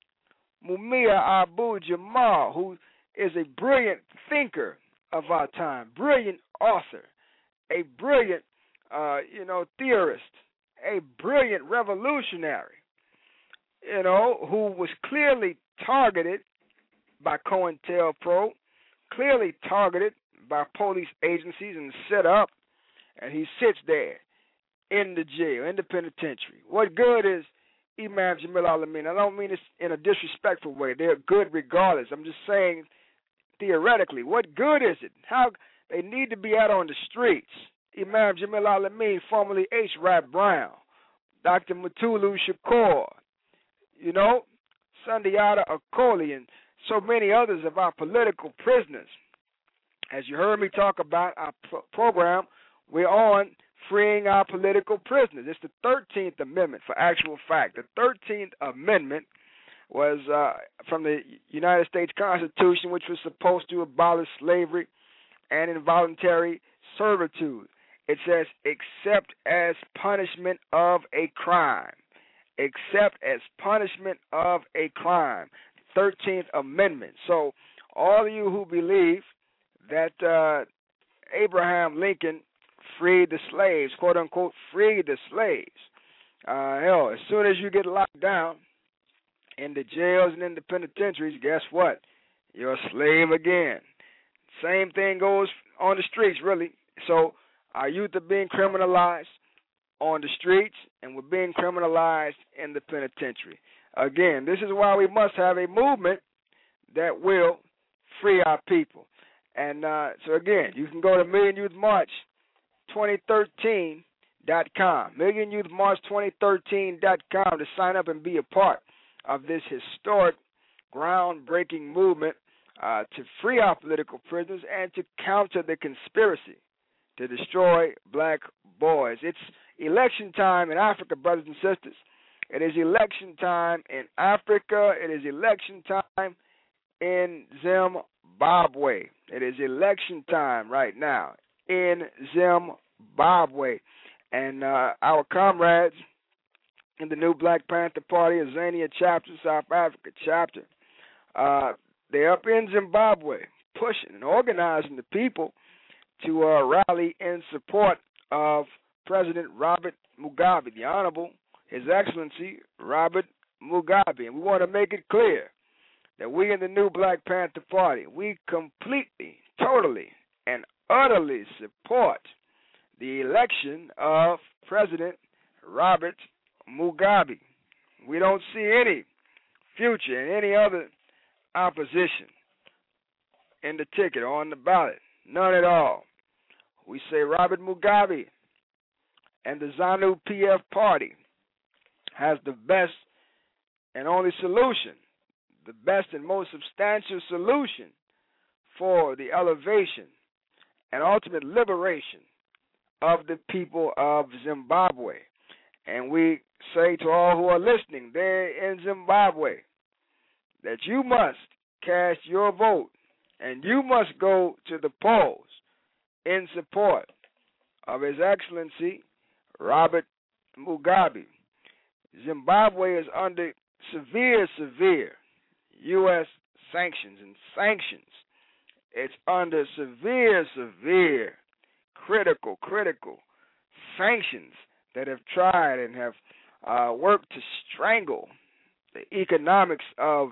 Mumia Abu Jamal, who is a brilliant thinker of our time, brilliant author, a brilliant, uh, you know, theorist, a brilliant revolutionary, you know, who was clearly targeted by COINTELPRO, clearly targeted by police agencies and set up, and he sits there in the jail, in the penitentiary. What good is Imam Jamil Al-Amin? I don't mean this in a disrespectful way. They're good regardless. I'm just saying theoretically, what good is it? How they need to be out on the streets. Imam Jamil Al-Amin, formerly H. Rap Brown, Doctor Mutulu Shakur, you know, Sundiata Akoli, and so many others of our political prisoners. As you heard me talk about our pro- program, we're on freeing our political prisoners. It's the thirteenth Amendment, for actual fact. The thirteenth Amendment was uh, from the United States Constitution, which was supposed to abolish slavery and involuntary servitude. It says, except as punishment of a crime. Except as punishment of a crime. thirteenth Amendment. So all of you who believe that uh, Abraham Lincoln freed the slaves, quote unquote, freed the slaves, uh, hell, as soon as you get locked down in the jails and in the penitentiaries, guess what? You're a slave again. Same thing goes on the streets, really. So our youth are being criminalized on the streets, and we're being criminalized in the penitentiary. Again, this is why we must have a movement that will free our people. And uh, so, again, you can go to Million Youth March twenty thirteen dot com, Million Youth March twenty thirteen dot com, to sign up and be a part of this historic, groundbreaking movement uh, to free our political prisoners and to counter the conspiracy to destroy black boys. It's election time in Africa, brothers and sisters. It is election time in Africa. It is election time in Zimbabwe. It is election time right now in Zimbabwe. And uh, our comrades in the new Black Panther Party, Azania chapter, South Africa chapter, uh, they're up in Zimbabwe pushing and organizing the people to uh, rally in support of President Robert Mugabe, the Honorable His Excellency Robert Mugabe. And we want to make it clear that we in the new Black Panther Party, we completely, totally, and utterly support the election of President Robert Mugabe. We don't see any future in any other opposition in the ticket or on the ballot. None at all. We say Robert Mugabe and the ZANU P F party has the best and only solution, the best and most substantial solution for the elevation and ultimate liberation of the people of Zimbabwe. And we say to all who are listening there in Zimbabwe that you must cast your vote and you must go to the polls in support of His Excellency Robert Mugabe. Zimbabwe is under severe, severe U S sanctions and sanctions. It's under severe, severe, critical, critical sanctions that have tried and have uh, worked to strangle the economics of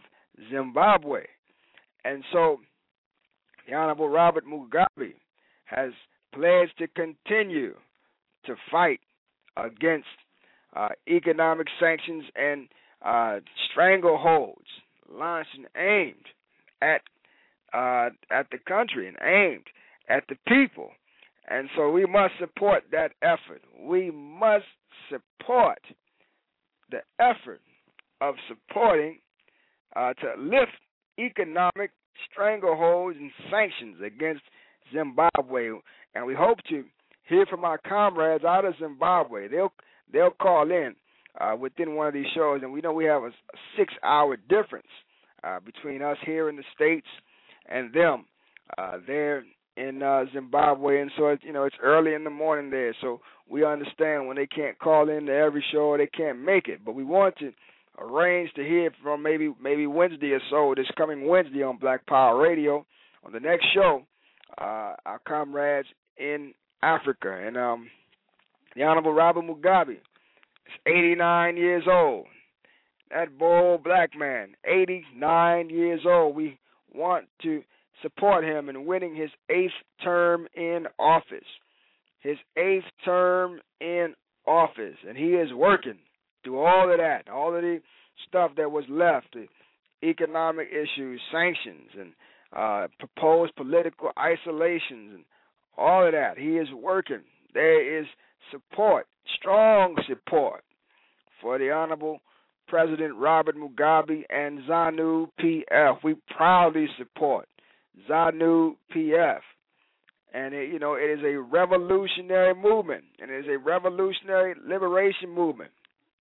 Zimbabwe. And so the Honorable Robert Mugabe has pledged to continue to fight against uh, economic sanctions and uh, strangleholds launched and aimed at uh, at the country and aimed at the people. And so we must support that effort. We must support the effort of supporting uh, to lift economic strangleholds and sanctions against Zimbabwe. And we hope to hear from our comrades out of Zimbabwe. They'll they'll call in uh, within one of these shows, and we know we have a, a six-hour difference uh, between us here in the States and them uh, there in uh, Zimbabwe. And so, it's, you know, it's early in the morning there, so we understand when they can't call in to every show or they can't make it. But we want to arrange to hear from maybe maybe Wednesday or so, this coming Wednesday on Black Power Radio. On the next show, uh, our comrades in Africa. And um, the Honorable Robert Mugabe is eighty-nine years old. That bold black man, eighty-nine years old. We want to support him in winning his eighth term in office. His eighth term in office. And he is working through all of that, all of the stuff that was left, the economic issues, sanctions, and uh, proposed political isolations, and all of that. He is working. There is support, strong support for the Honorable President Robert Mugabe and ZANU P F. We proudly support ZANU P F. And, it, you know, it is a revolutionary movement, and it is a revolutionary liberation movement.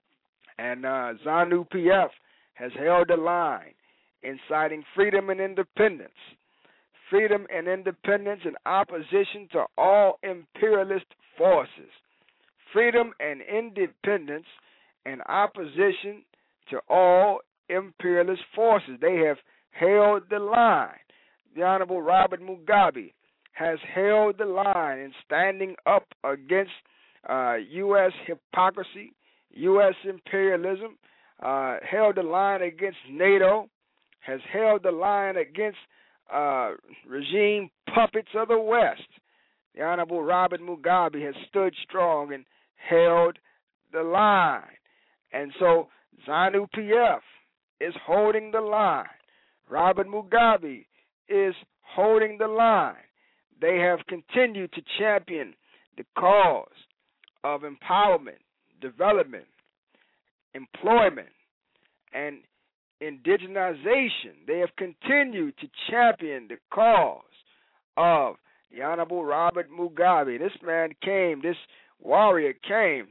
And uh, ZANU P F has held the line, inciting freedom and independence. Freedom and independence in opposition to all imperialist forces. Freedom and independence in opposition to all imperialist forces. They have held the line. The Honorable Robert Mugabe has held the line in standing up against uh, U S hypocrisy, U S imperialism, uh, held the line against NATO, has held the line against uh, regime puppets of the West. The Honorable Robert Mugabe has stood strong and held the line. And so ZANU P F is holding the line. Robert Mugabe is holding the line. They have continued to champion the cause of empowerment, development, employment, and indigenization. They have continued to champion the cause of the Honorable Robert Mugabe. This man came, this warrior came,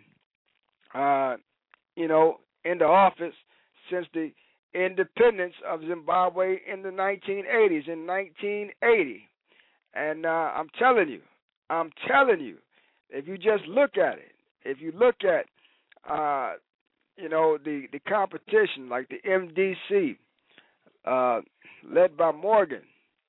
uh, you know, into office since the independence of Zimbabwe in the nineteen eighties, in nineteen eighty. And uh, I'm telling you, I'm telling you, if you just look at it, if you look at, uh, you know, the, the competition like the M D C, uh, led by Morgan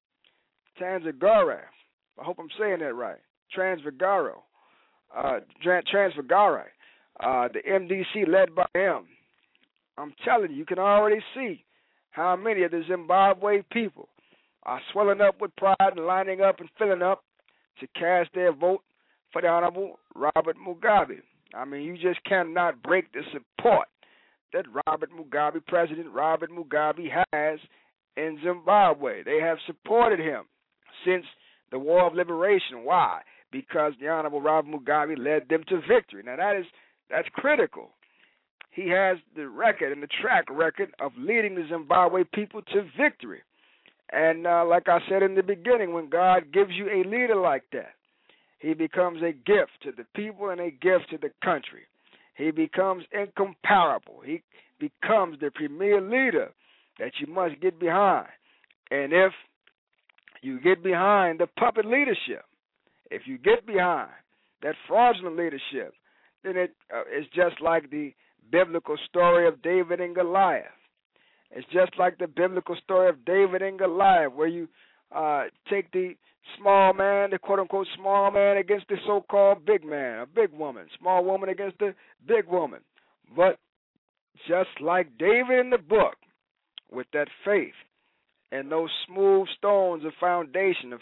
Tsvangirai, I hope I'm saying that right, Tsvangirai, uh, Tsvangirai, uh, the M D C led by him. I'm telling you, you can already see how many of the Zimbabwe people are swelling up with pride and lining up and filling up to cast their vote for the Honorable Robert Mugabe. I mean, you just cannot break the support that Robert Mugabe, President Robert Mugabe, has in Zimbabwe. They have supported him since the War of Liberation. Why? Because the Honorable Robert Mugabe led them to victory. Now, that is that's critical. He has the record and the track record of leading the Zimbabwe people to victory. And uh, like I said in the beginning, when God gives you a leader like that, he becomes a gift to the people and a gift to the country. He becomes incomparable. He becomes the premier leader that you must get behind. And if you get behind the puppet leadership, if you get behind that fraudulent leadership, then it uh, is just like the biblical story of David and Goliath. It's just like the biblical story of David and Goliath, where you uh, take the small man, the quote-unquote small man, against the so-called big man, a big woman, small woman against the big woman. But just like David in the book, with that faith and those smooth stones of foundation of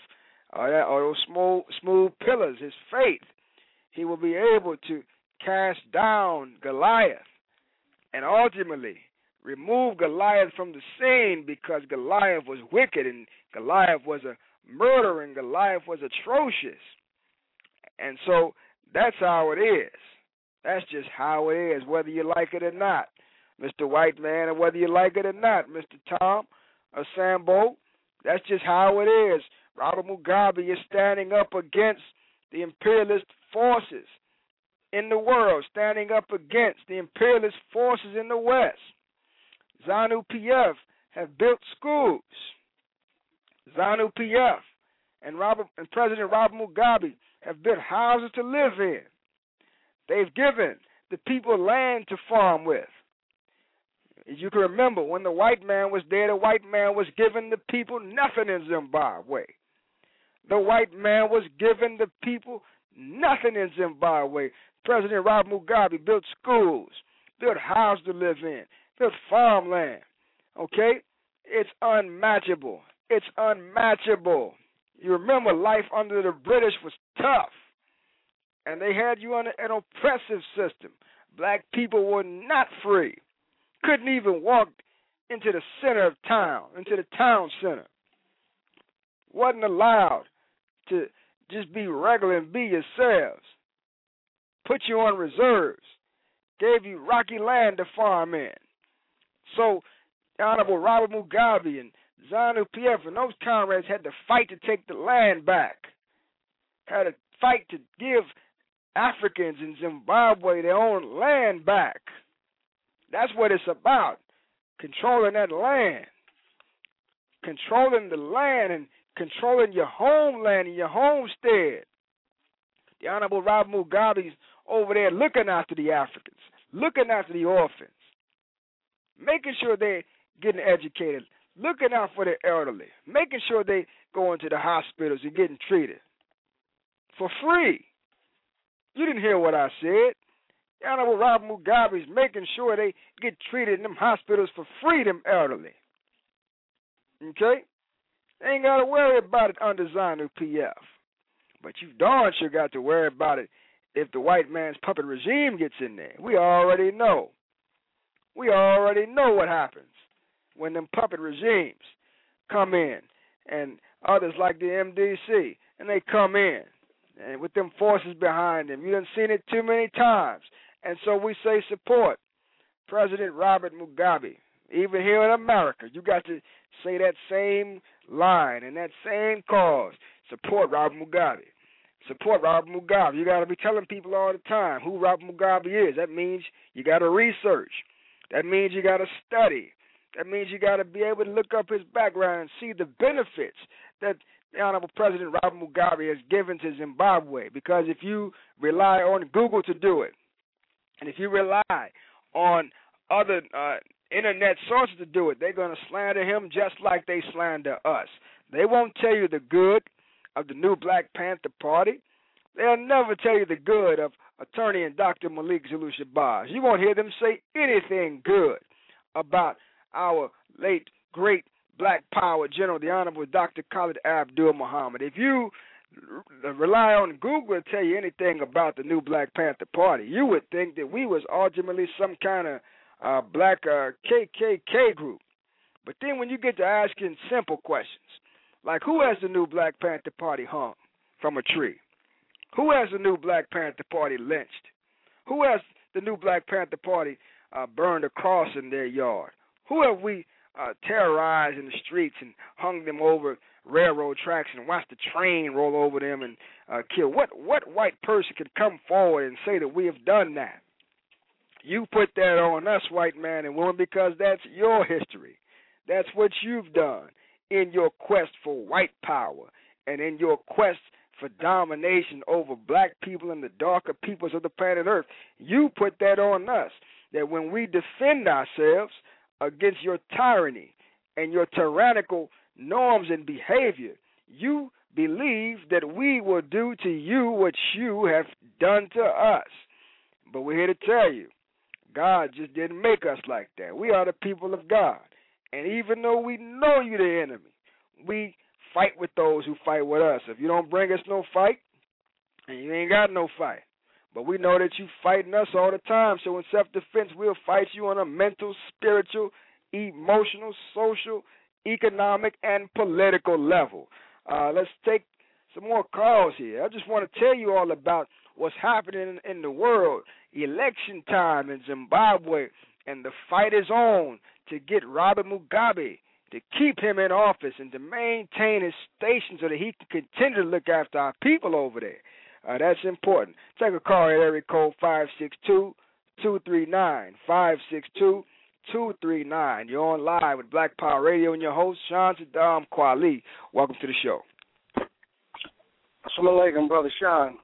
or, that, or those smooth, smooth pillars, his faith, he will be able to cast down Goliath and ultimately remove Goliath from the scene, because Goliath was wicked and Goliath was a murderer and Goliath was atrocious. And so that's how it is. That's just how it is, whether you like it or not, Mister White Man, or whether you like it or not, Mister Tom or Sambo. That's just how it is. Robert Mugabe is standing up against the imperialist forces in the world, standing up against the imperialist forces in the West. ZANU P F have built schools. ZANU P F and Robert and President Robert Mugabe have built houses to live in. They've given the people land to farm with. As you can remember, when the white man was there, the white man was giving the people nothing in Zimbabwe. The white man was giving the people nothing in Zimbabwe. President Robert Mugabe built schools, built houses to live in, built farmland. Okay? It's unmatchable. It's unmatchable. You remember life under the British was tough, and they had you under an oppressive system. Black people were not free. Couldn't even walk into the center of town, into the town center. Wasn't allowed to just be regular and be yourselves. Put you on reserves. Gave you rocky land to farm in. So, the Honorable Robert Mugabe and ZANU P F and those comrades had to fight to take the land back. Had to fight to give Africans in Zimbabwe their own land back. That's what it's about. Controlling that land. Controlling the land and controlling your homeland and your homestead. The Honorable Robert Mugabe's over there looking after the Africans, looking after the orphans, making sure they're getting educated, looking out for the elderly, making sure they go into the hospitals and getting treated for free. You didn't hear what I said. The Honorable Robert Mugabe is making sure they get treated in them hospitals for free, them elderly. Okay? They ain't got to worry about it under ZANU P F. But you darn sure got to worry about it if the white man's puppet regime gets in there. We already know. We already know what happens when them puppet regimes come in, and others like the M D C, and they come in, and with them forces behind them. You done seen it too many times. And so we say support President Robert Mugabe. Even here in America, you got to say that same line and that same cause. Support Robert Mugabe. Support Robert Mugabe. You got to be telling people all the time who Robert Mugabe is. That means you got to research. That means you got to study. That means you got to be able to look up his background and see the benefits that the Honorable President Robert Mugabe has given to Zimbabwe. Because if you rely on Google to do it, and if you rely on other uh, internet sources to do it, they're going to slander him just like they slander us. They won't tell you the good of the new Black Panther Party. They'll never tell you the good of attorney and Doctor Malik Zulu Shabazz. You won't hear them say anything good about our late, great Black Power General, the Honorable Doctor Khalid Abdul Muhammad. If you rely on Google to tell you anything about the new Black Panther Party, you would think that we was ultimately some kind of uh, black uh, K K K group. But then when you get to asking simple questions, like who has the new Black Panther Party hung from a tree? Who has the new Black Panther Party lynched? Who has the new Black Panther Party uh, burned a cross in their yard? Who have we uh, terrorized in the streets and hung them over railroad tracks and watched the train roll over them and uh, kill? What what white person could come forward and say that we have done that? You put that on us, white man and woman, because that's your history. That's what you've done in your quest for white power and in your quest for domination over black people and the darker peoples of the planet Earth. You put that on us, that when we defend ourselves against your tyranny and your tyrannical norms and behavior, you believe that we will do to you what you have done to us. But we're here to tell you, God just didn't make us like that. We are the people of God. And even though we know you're the enemy, we fight with those who fight with us. If you don't bring us no fight, and you ain't got no fight. But we know that you fighting us all the time. So in self-defense, we'll fight you on a mental, spiritual, emotional, social, economic, and political level. Uh, let's take some more calls here. I just want to tell you all about what's happening in, in the world. Election time in Zimbabwe, and the fight is on to get Robert Mugabe, to keep him in office and to maintain his station so that he can continue to look after our people over there. Uh, that's important. Take a call at area code five six two, two three nine, five six two, two three nine. You're on live with Black Power Radio and your host, Sean Saddam Kweli. Welcome to the show. Assalamu alaikum, Brother Sean.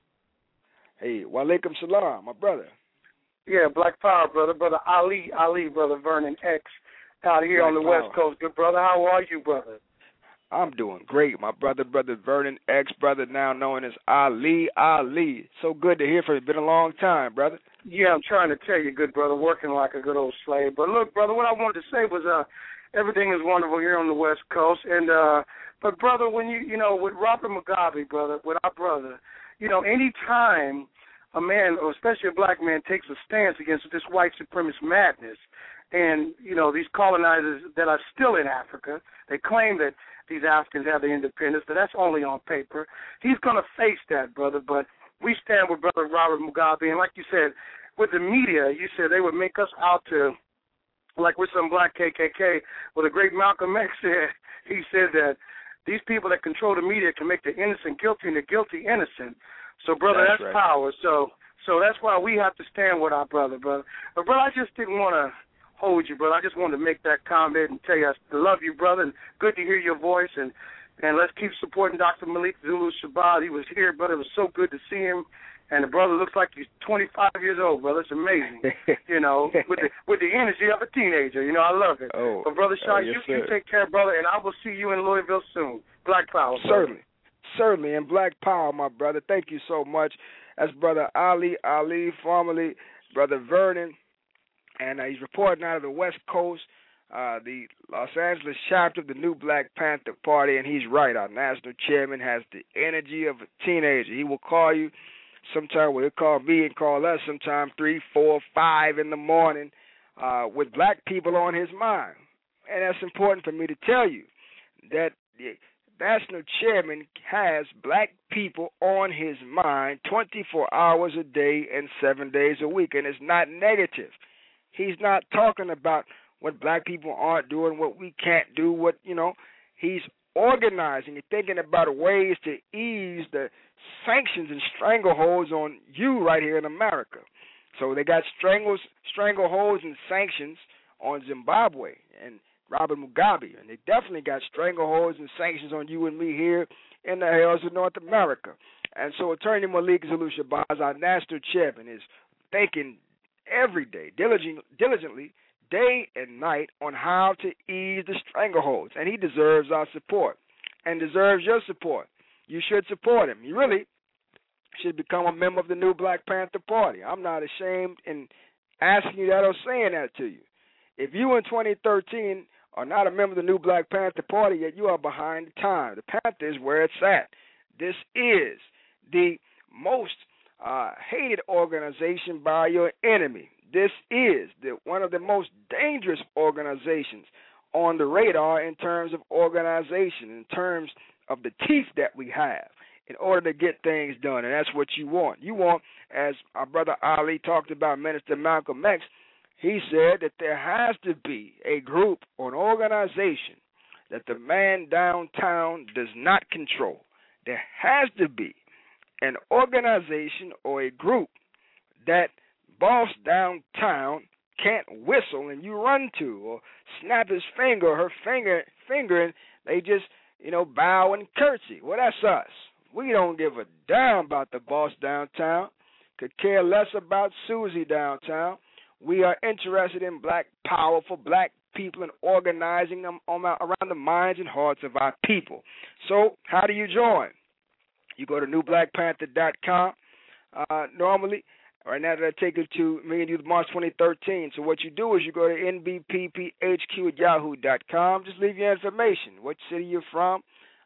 Hey, wa alaikum salam, my brother. Yeah, Black Power, brother. Brother Ali, Ali, Brother Vernon X, out here Black on the Power. West Coast. Good brother, how are you, brother? I'm doing great, my brother, Brother Vernon X, brother now known as Ali, Ali. So good to hear from you. Been a long time, brother. Yeah, I'm trying to tell you, good brother, working like a good old slave. But look, brother, what I wanted to say was uh, everything is wonderful here on the West Coast. And uh, but brother, when you you know with Robert Mugabe, brother, with our brother, you know, any time a man, or especially a black man, takes a stance against this white supremacist madness, and you know these colonizers that are still in Africa, they claim that these Africans have their independence, but that's only on paper. He's going to face that, brother, but we stand with Brother Robert Mugabe, and like you said, with the media, you said they would make us out to, like we're some black K K K. Well, the great Malcolm X said, he said that these people that control the media can make the innocent guilty and the guilty innocent. So, brother, that's, that's right. Power. So so that's why we have to stand with our brother, brother. But, brother, I just didn't want to hold you, brother. I just wanted to make that comment and tell you I love you, brother, and good to hear your voice. And, and let's keep supporting Doctor Malik Zulu Shabazz. He was here, brother. It was so good to see him. And the brother looks like he's twenty-five years old, brother. It's amazing, you know, with the with the energy of a teenager. You know, I love it. Oh, but, Brother Sean, oh, yes, you, you take care, brother, and I will see you in Louisville soon. Black Power, brother. Certainly. Certainly, and Black Power, my brother. Thank you so much. That's Brother Ali, Ali, formerly Brother Vernon, and uh, he's reporting out of the West Coast, uh, the Los Angeles chapter of the New Black Panther Party, and he's right. Our national chairman has the energy of a teenager. He will call you sometime, well, he'll call me and call us sometime three, four, five in the morning uh, with black people on his mind. And that's important for me to tell you, that the national chairman has black people on his mind twenty-four hours a day and seven days a week, and it's not negative. He's not talking about what black people aren't doing, what we can't do, what, you know, he's organizing and thinking about ways to ease the sanctions and strangleholds on you right here in America. So they got strangles, strangleholds and sanctions on Zimbabwe and Robert Mugabe, and they definitely got strangleholds and sanctions on you and me here in the hills of North America. And so Attorney Malik Zulu Shabazz, our national chairman, is thinking every day, diligent, diligently, day and night, on how to ease the strangleholds, and he deserves our support and deserves your support. You should support him. You really should become a member of the New Black Panther Party. I'm not ashamed in asking you that or saying that to you. If you in twenty thirteen are not a member of the New Black Panther Party, yet you are behind the time. The Panther is where it's at. This is the most uh, hated organization by your enemy. This is the, one of the most dangerous organizations on the radar in terms of organization, in terms of the teeth that we have in order to get things done, and that's what you want. You want, as our brother Ali talked about, Minister Malcolm X, he said that there has to be a group or an organization that the man downtown does not control. There has to be an organization or a group that boss downtown can't whistle and you run to, or snap his finger or her finger, finger and they just, you know, bow and curtsy. Well, that's us. We don't give a damn about the boss downtown. Could care less about Susie downtown. We are interested in black power for black people and organizing them on our, around the minds and hearts of our people. So how do you join? You go to new black panther dot com. Uh, normally, right now that I take it to Million Youth March twenty thirteen. So what you do is you go to N B P P H Q at yahoo dot com. Just leave your information, what city you're from,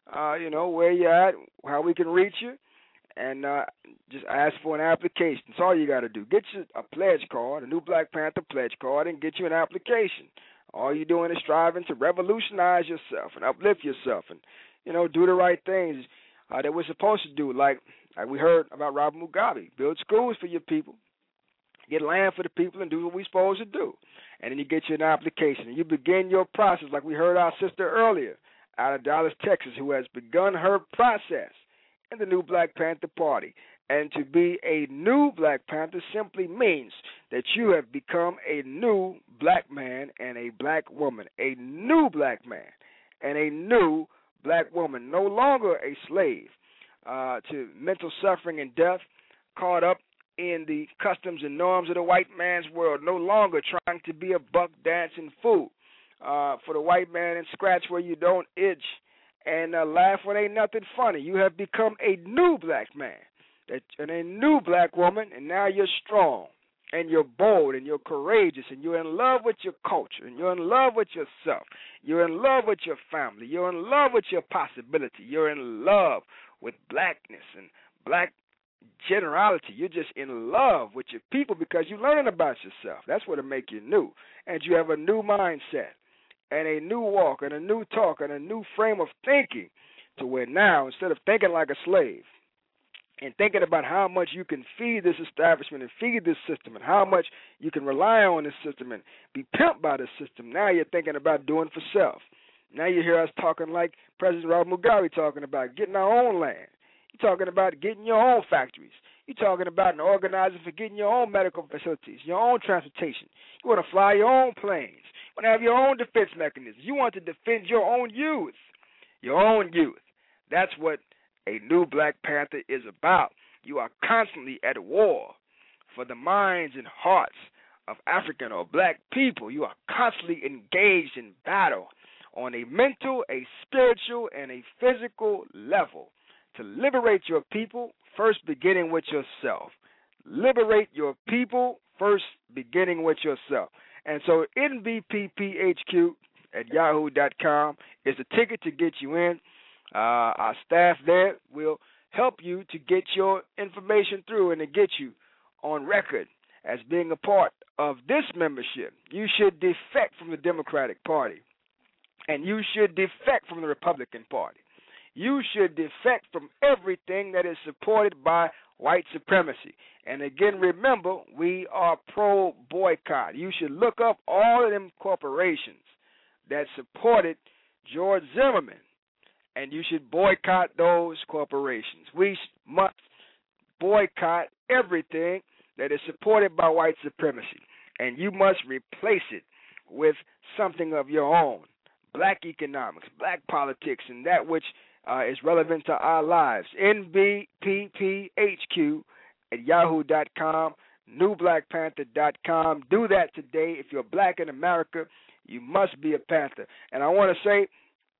uh, you know, where you at, how we can reach you, and uh, just ask for an application. That's all you got to do. Get you a pledge card, a New Black Panther pledge card, and get you an application. All you're doing is striving to revolutionize yourself and uplift yourself and, you know, do the right things uh, that we're supposed to do. Like, like we heard about Robert Mugabe. Build schools for your people. Get land for the people and do what we're supposed to do. And then you get you an application. And you begin your process like we heard our sister earlier out of Dallas, Texas, who has begun her process in the New Black Panther Party. And to be a new Black Panther simply means that you have become a new black man and a black woman, a new black man and a new black woman, no longer a slave uh, to mental suffering and death, caught up in the customs and norms of the white man's world, no longer trying to be a buck dancing fool uh, for the white man and scratch where you don't itch and uh, laugh when ain't nothing funny. You have become a new black man and a new black woman, and now you're strong and you're bold and you're courageous and you're in love with your culture and you're in love with yourself. You're in love with your family. You're in love with your possibility. You're in love with blackness and black generality. You're just in love with your people because you're learning about yourself. That's what'll make you new. And you have a new mindset and a new walk and a new talk and a new frame of thinking to where now, instead of thinking like a slave, and thinking about how much you can feed this establishment and feed this system and how much you can rely on this system and be pimped by this system, now you're thinking about doing for self. Now you hear us talking like President Robert Mugabe talking about getting our own land. You're talking about getting your own factories. You're talking about and organizing for getting your own medical facilities, your own transportation. You want to fly your own planes. You want to have your own defense mechanisms. You want to defend your own youth, your own youth. That's what a new Black Panther is about. You are constantly at war for the minds and hearts of African or black people. You are constantly engaged in battle on a mental, a spiritual, and a physical level to liberate your people, first beginning with yourself. Liberate your people, first beginning with yourself. And so N B P P H Q at yahoo dot com is the ticket to get you in. Uh, our staff there will help you to get your information through and to get you on record as being a part of this membership. You should defect from the Democratic Party, and you should defect from the Republican Party. You should defect from everything that is supported by white supremacy. And again, remember, we are pro-boycott. You should look up all of them corporations that supported George Zimmerman, and you should boycott those corporations. We must boycott everything that is supported by white supremacy, and you must replace it with something of your own. Black economics, black politics, and that which uh, is relevant to our lives. N B P P H Q at yahoo dot com, new black panther dot com. Do that today. If you're black in America, you must be a Panther. And I want to say,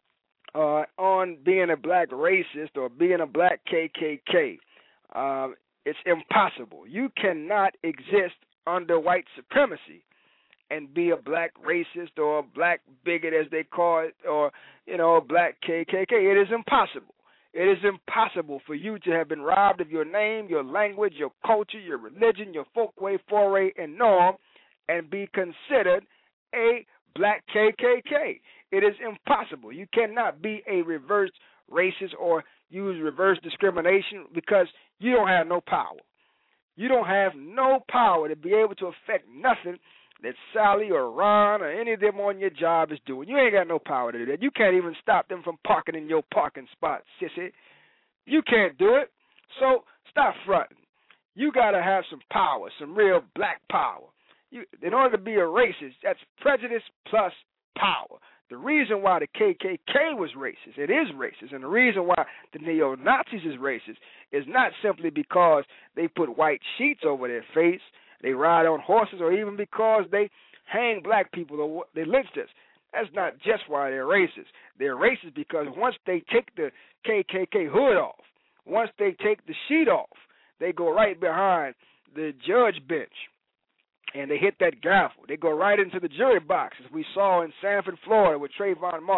Uh, on being a black racist or being a black K K K. Um, it's impossible. You cannot exist under white supremacy and be a black racist or a black bigot, as they call it, or, you know, a black K K K. It is impossible. It is impossible for you to have been robbed of your name, your language, your culture, your religion, your folkway, foray, and norm, and be considered a black K K K. It is impossible. You cannot be a reverse racist or use reverse discrimination because you don't have no power. You don't have no power to be able to affect nothing that Sally or Ron or any of them on your job is doing. You ain't got no power to do that. You can't even stop them from parking in your parking spot, sissy. You can't do it. So stop fronting. You got to have some power, some real black power. You, in order to be a racist, that's prejudice plus power. The reason why the K K K was racist, it is racist, and the reason why the neo-Nazis is racist is not simply because they put white sheets over their face, they ride on horses, or even because they hang black people or they lynched us. That's not just why they're racist. They're racist because once they take the K K K hood off, once they take the sheet off, they go right behind the judge bench. And they hit that gavel. They go right into the jury box, as we saw in Sanford, Florida, with Trayvon Martin.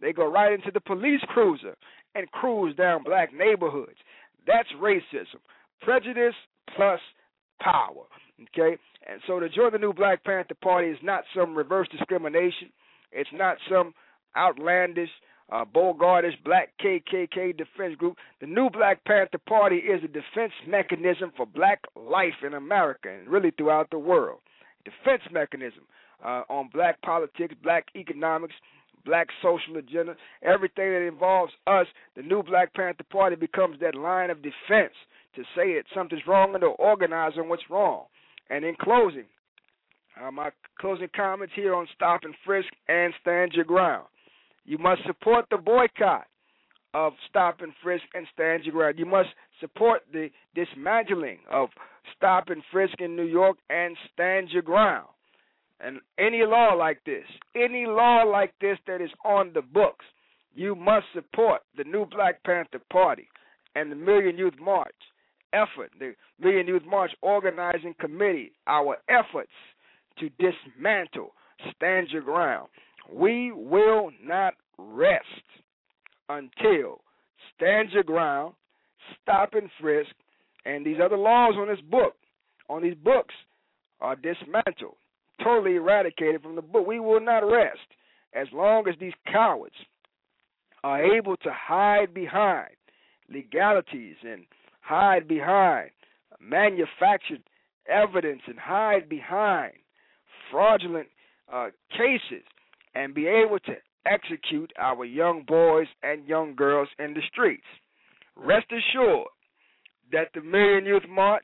They go right into the police cruiser and cruise down black neighborhoods. That's racism. Prejudice plus power. Okay? And so to join the new Black Panther Party is not some reverse discrimination. It's not some outlandish, uh, bogardish black K K K defense group. The new Black Panther Party is a defense mechanism for black life in America and really throughout the world. Defense mechanism uh, on black politics, black economics, black social agenda, everything that involves us. The new Black Panther Party becomes that line of defense to say that something's wrong and to organize on what's wrong. And in closing, uh, my closing comments here on Stop and Frisk and Stand Your Ground. You must support the boycott of Stop and Frisk and Stand Your Ground. You must support the dismantling of Stop and Frisk in New York and Stand Your Ground. And any law like this, any law like this that is on the books, you must support the new Black Panther Party and the Million Youth March effort, the Million Youth March Organizing Committee, our efforts to dismantle Stand Your Ground. We will not rest until Stand Your Ground, Stop and Frisk, and these other laws on this book, on these books, are dismantled, totally eradicated from the book. We will not rest as long as these cowards are able to hide behind legalities and hide behind manufactured evidence and hide behind fraudulent uh, cases and be able to execute our young boys and young girls in the streets. Rest assured that the Million Youth March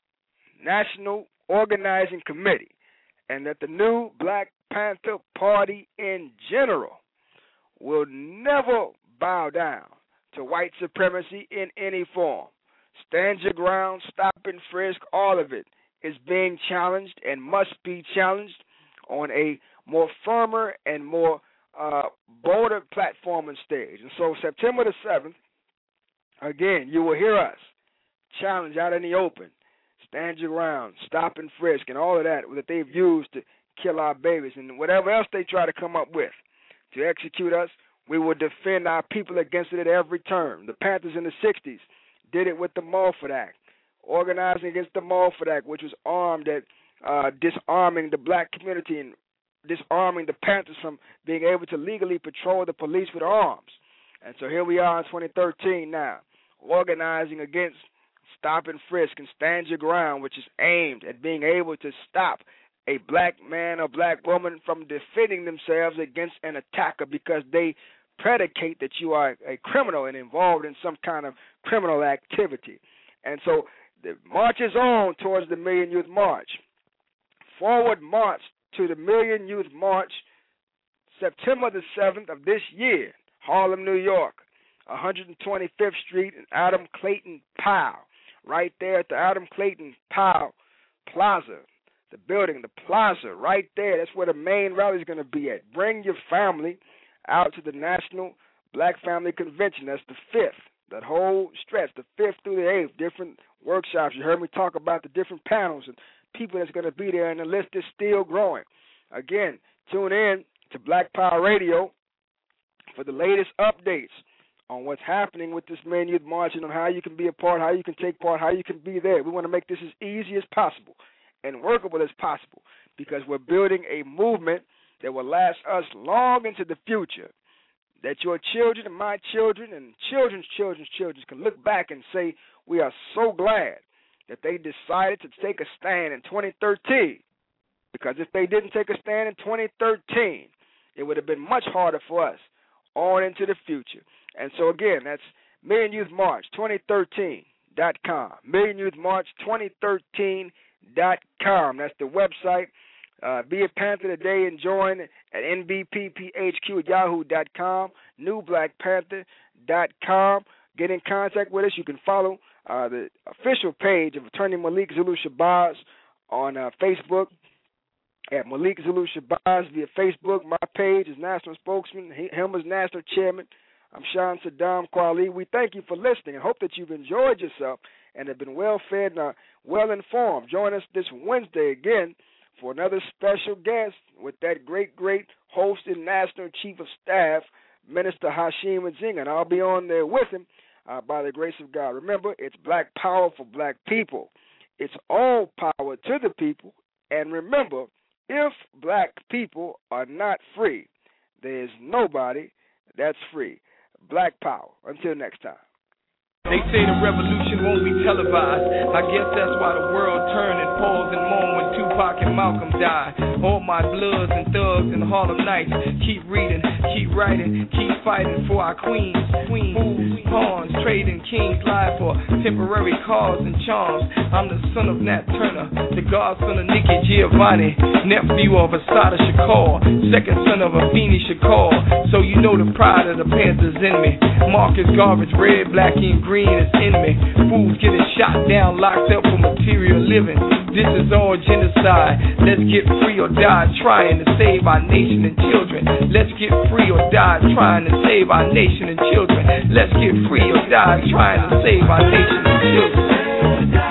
National Organizing Committee and that the new Black Panther Party in general will never bow down to white supremacy in any form. Stand Your Ground, Stop and Frisk, all of it is being challenged and must be challenged on a more firmer and more uh, bolder platform and stage. And so September the seventh, again, you will hear us challenge out in the open. Stand Your Ground, Stop and Frisk, and all of that that they've used to kill our babies and whatever else they try to come up with to execute us. We will defend our people against it at every turn. The Panthers in the sixties did it with the Mulford Act, organizing against the Mulford Act, which was armed at uh, disarming the black community and disarming the Panthers from being able to legally patrol the police with arms. And so here we are in twenty thirteen now, organizing against Stop and Frisk and Stand Your Ground, which is aimed at being able to stop a black man or black woman from defending themselves against an attacker because they predicate that you are a criminal and involved in some kind of criminal activity. And so the march is on towards the Million Youth March. Forward march to the Million Youth March, September the seventh of this year, Harlem, New York, one hundred twenty-fifth Street and Adam Clayton Powell, right there at the Adam Clayton Powell Plaza, the building, the plaza, right there. That's where the main rally is going to be at. Bring your family out to the National Black Family Convention. That's the fifth, that whole stretch, the fifth through the eighth, different workshops. You heard me talk about the different panels and people that's going to be there, and the list is still growing. Again, tune in to Black Power Radio for the latest updates on what's happening with this Million Youth March and on how you can be a part, how you can take part, how you can be there. We want to make this as easy as possible and workable as possible because we're building a movement that will last us long into the future, that your children and my children and children's children's children can look back and say, we are so glad that they decided to take a stand in twenty thirteen, because if they didn't take a stand in twenty thirteen, it would have been much harder for us on into the future. And so, again, that's Million Youth March twenty thirteen dot com, Million Youth March twenty thirteen dot com. That's the website. Uh, be a Panther today and join at N B P P H Q at yahoo dot com, new black panther dot com. Get in contact with us. You can follow uh, the official page of Attorney Malik Zulu Shabazz on uh, Facebook at Malik Zulu Shabazz via Facebook. My page is National Spokesman, him as National Chairman. I'm Sean Saddam Kwali. We thank you for listening and hope that you've enjoyed yourself and have been well fed and uh, well informed. Join us this Wednesday again for another special guest with that great, great host and National Chief of Staff, Minister Hashim Nzinga, and I'll be on there with him uh, by the grace of God. Remember, it's black power for black people. It's all power to the people. And remember, if black people are not free, there is nobody that's free. Black power. Until next time. They say the revolution won't be televised. I guess that's why the world turned and paused and mourned when Tupac and Malcolm died. All my bloods and thugs in Harlem Nights keep reading, keep writing, keep fighting for our queens, queens, fools, pawns, trading kings, lie for temporary cars and charms. I'm the son of Nat Turner, the godson of Nikki Giovanni, nephew of Assata Shakur, second son of Afeni Shakur. So you know the pride of the Panthers in me. Marcus Garvey, red, black, and green. Green is in me. Fools getting shot down, locked up for material living. This is all genocide. Let's get free or die trying to save our nation and children. Let's get free or die trying to save our nation and children. Let's get free or die trying to save our nation and children.